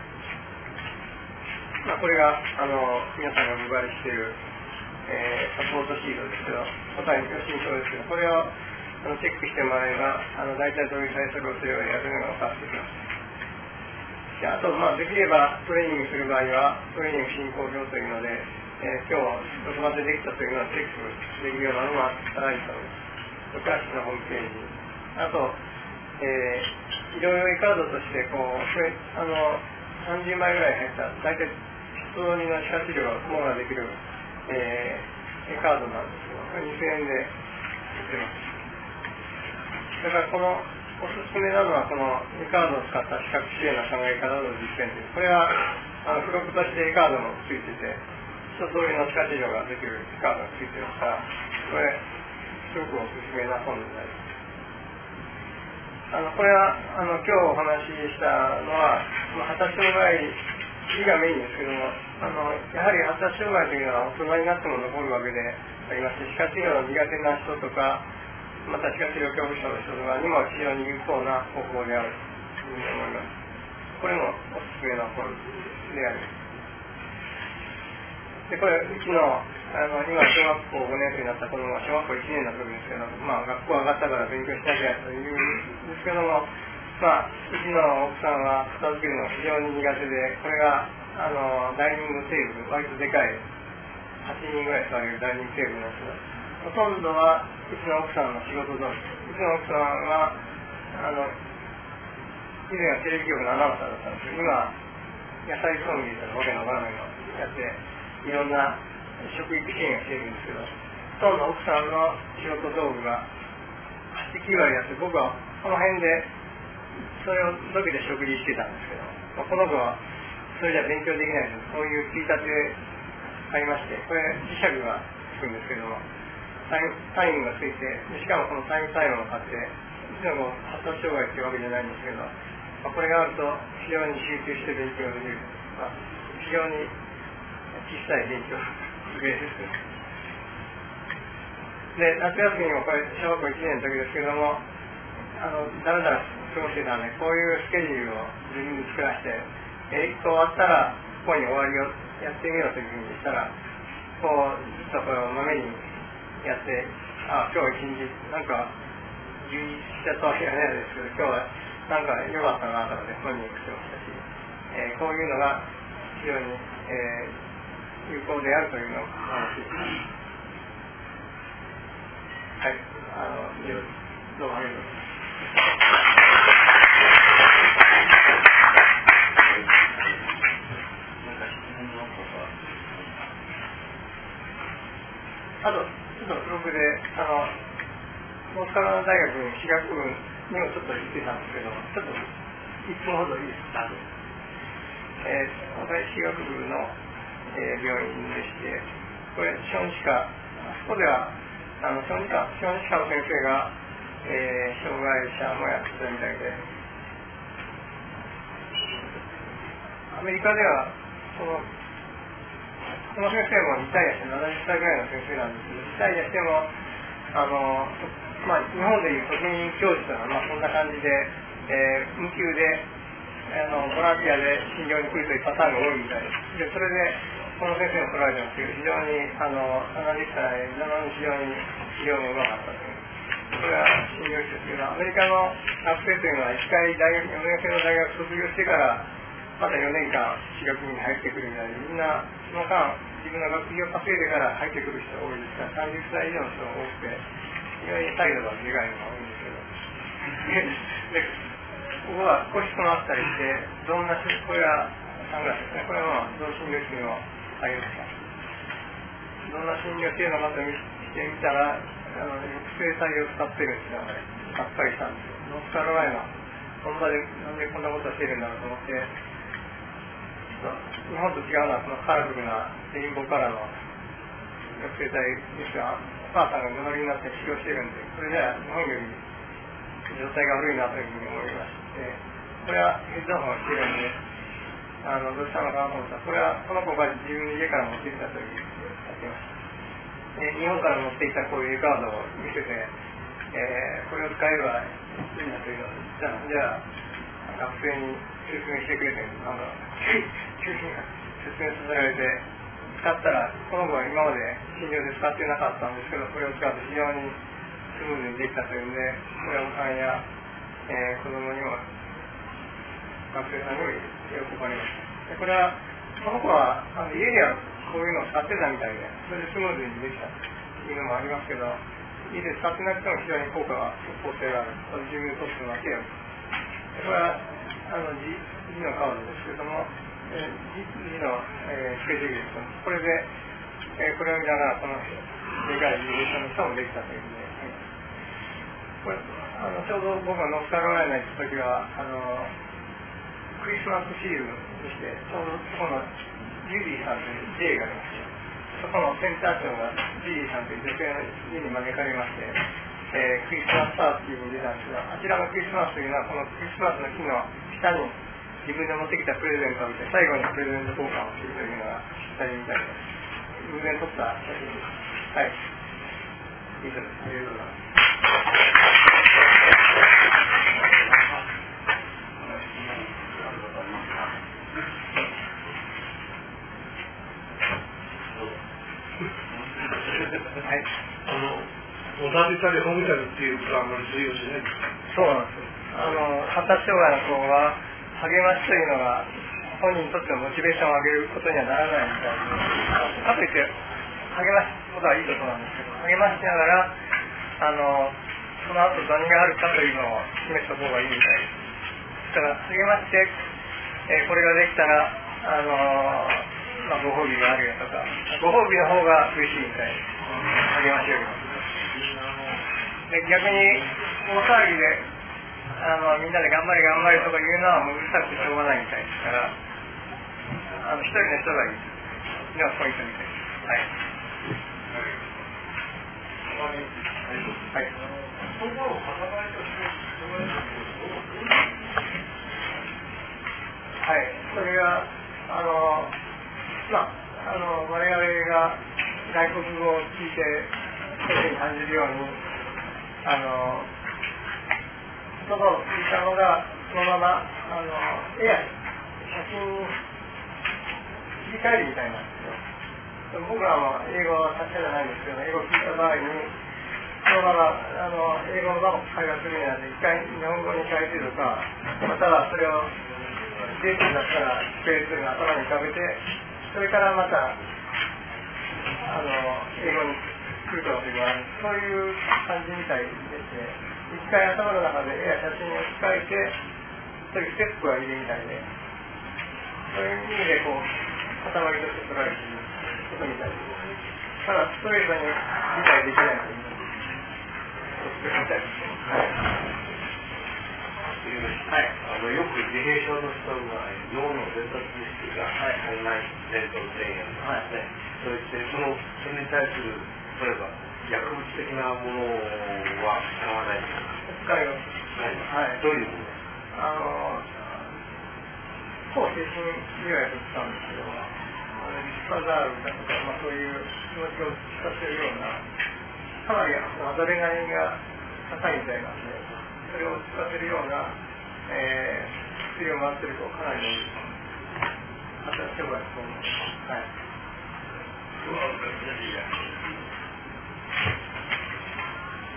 これが皆さんがお配りしている、サポートシートですけど、答えの申請ですけど、これをチェックしてもらえば大体どういう対策をすればやるのが分かってきます。で、あとできればトレーニングする場合はトレーニング進行表というので、今日どこまでできたというのをチェックできるようなのがあったらいいと思います。クラスのホームページ、あと、医療用カードとしてこれ30枚ぐらい入った大体普通にの歯科治療ができる、カードなんですけど、これ2000円で売ってます。だからこのおすすめなのはこのカードを使った視覚支援の考え方の実践です。これは付録としてカードもついてて、一通りの歯科治療ができるカードがついてますから、これすごくおすすめな本になります。これは今日お話ししたのは、発達障害がメインですけども、やはり発達障害というのは大人になっても残るわけでありまして、歯科治療の苦手な人とか、また歯科治療恐怖症の人とかにも非常に有効な方法であるというふうに思います。これもおすすめの本であります。で、これうちの今小学校5年生になった子供は小学校1年の時ですけど、学校上がったから勉強しなきゃというんですけども、うちの奥さんは片付けるのが非常に苦手で、これがダイニングテーブル、割とでかい8人ぐらい座れるダイニングテーブルなんですが、ほとんどはうちの奥さんの仕事通り。うちの奥さんは以前はテレビ局のアナウンサーだったんですけど、今野菜ソムリエとかわけのわからないのをやっていろんな食育支援をしているんですけど、ほとんど奥さんの仕事道具が8、9割やって、僕はこの辺でそれをどけて食事してたんですけど、この子はそれじゃ勉強できないので、そういうついたて買いまして、これ磁石がつくんですけども、タイムがついて、しかもこのタイムタイムを買って、うちの子発達障害っていうわけじゃないんですけど、これがあると非常に集中して勉強できる、非常に小さい勉強机です。で、夏休みもこれ小学校1年の時ですけども、だらだら過ごしてたんで、こういうスケジュールを自分で作らせて、1個終わったらここに終わりをやってみようというふうにしたら、こうずっとこれをまめにやって、今日一日なんか充実したとは言わないですけど、今日はなんか良かったなとかで本人してましたし、こういうのが非常に、有効であるというのを話しています。はい、どうもありがとうございます。 なんか質問のことは大学歯学部にもちょっと行ってたんですけど、ちょっと1分ほどいいですか。東大歯学部の、病院でして、これ小児科、そこでは小児科の先生が、障害者もやってたみたいで、アメリカではこの先生もリタイアして70歳ぐらいの先生なんですけど、リタイアしても日本でいう特任教授というのはそんな感じで、無給でボランティアで診療に来るというパターンが多いみたいです。でそれでこの先生の来られたんですけど、非常に70歳なのに非常に治療がうまかったという。これは診療師ですけど、アメリカの学生というのは1回4年生の大学卒業してからまた4年間歯学部に入ってくるみたいで、みんなその間自分の学費を稼いでから入ってくる人が多いですから、30歳以上の人が多くて、非常に態度がでかいのが多いんですけどでここは個室もあったりして、どんなこれはサングラスですね、これは同診療室のありますか、どんな診療しているのかと見てみたら抑制剤を使ってるんですよね。がっかりしたんですよ。ノースカロライナ本場でなんでこんなことしてるんだろうと思って、日本と違うのはそのカラフルなレインボーカラーの抑制剤ですが、お母さんが布になって治療してるんで、それじゃあ日本より状態が悪いなというふうに思いまして、これはヘッドホンをしてるんで、どうしたのかなと思ったら、この子が自分の家から持ってきたというふうにやってました。日本から持ってきたこういうカードを見せて、これを使えばいいんだというのを言ったので、じゃあ学生に説明してくれて、急に説明させられて、使ったら、この子は今まで診療で使ってなかったんですけど、これを使って非常にスムーズにできたというんで、親御さんや、子供にも学生さんにも喜ばれました。これはこの子は家ではこういうのを使ってたみたいで、それでスムーズにできたというのもありますけど、家で使ってなくても非常に効果が即効性がある、自分にとってのわけよ。これは字のカードですけれども、字のスケジュールです。これで、これを見ながらこのでかいリレーションの人もできたというんで、これちょうど僕がノースカロライナに行った時はクリスマスシールにして、ちょうどそこのジュリーさんという J がありまして、そこのセンター長がジュリーさんという女性の家に招かれまして、クリスマスパーティーに出たんですが、あちらのクリスマスというのはこのクリスマスの日の下に自分で持ってきたプレゼントを見て最後にプレゼント交換をするというのが下に見たりです。偶然撮った写真です。はい。以上です。ありがとうございます。 はい、おだてたり褒めたりっていうことはあんまり重要しない。 そうなんです。発達障害の子は励ましというのが本人にとってのモチベーションを上げることにはならないみたいで、かといって励ますことはいいことなんですけど、励ましながらその後何があるかというのを示した方がいいみたいです。だから励まして、これができたらご褒美があるよとか、ご褒美の方が嬉しいみたいです。励ましよりも。で逆に大騒ぎでみんなで頑張れ頑張れとか言うのはもううるさくてしょうがないみたいですから、一人の人がいいのがポイントみたいです。はい。はい。はい。それが我々が外国語を聞いてそういうふうに感じるように言葉を聞いたのがそのまま絵や写真に切り替えるみたいなんですよ。僕らも英語は達者じゃないんですけど、英語を聞いた場合にそのまま英語のまま会話するようなので一回日本語に変えてとか、またはそれをデートだったらスペースが頭に浮かべて、それからまた英語に来るというのはそういう感じみたいですね。一回頭の中で絵や写真を置き換えてそういうステップがいるみたいで、そういう意味で塊として捉えていることみたいです。ただストレートに理解できないという。 みたいです。 はい、よく自閉症の人が脳の伝達物質が体内伝導性やですね、それに対する例えば薬物的なものは使わないですか？ 使います。はい。 どういうもの？ 抗精神病薬を使うんですけど、リスパザールだとか、そういう気持ちを使っているような、かなりアドレナリンが高いみたいなんで、それを使っているような、薬を回っているとかなり働きがと思います。はい。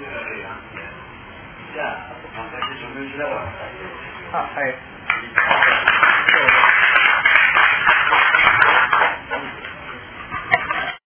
じゃあ、あと簡単に署名しながら。 はい。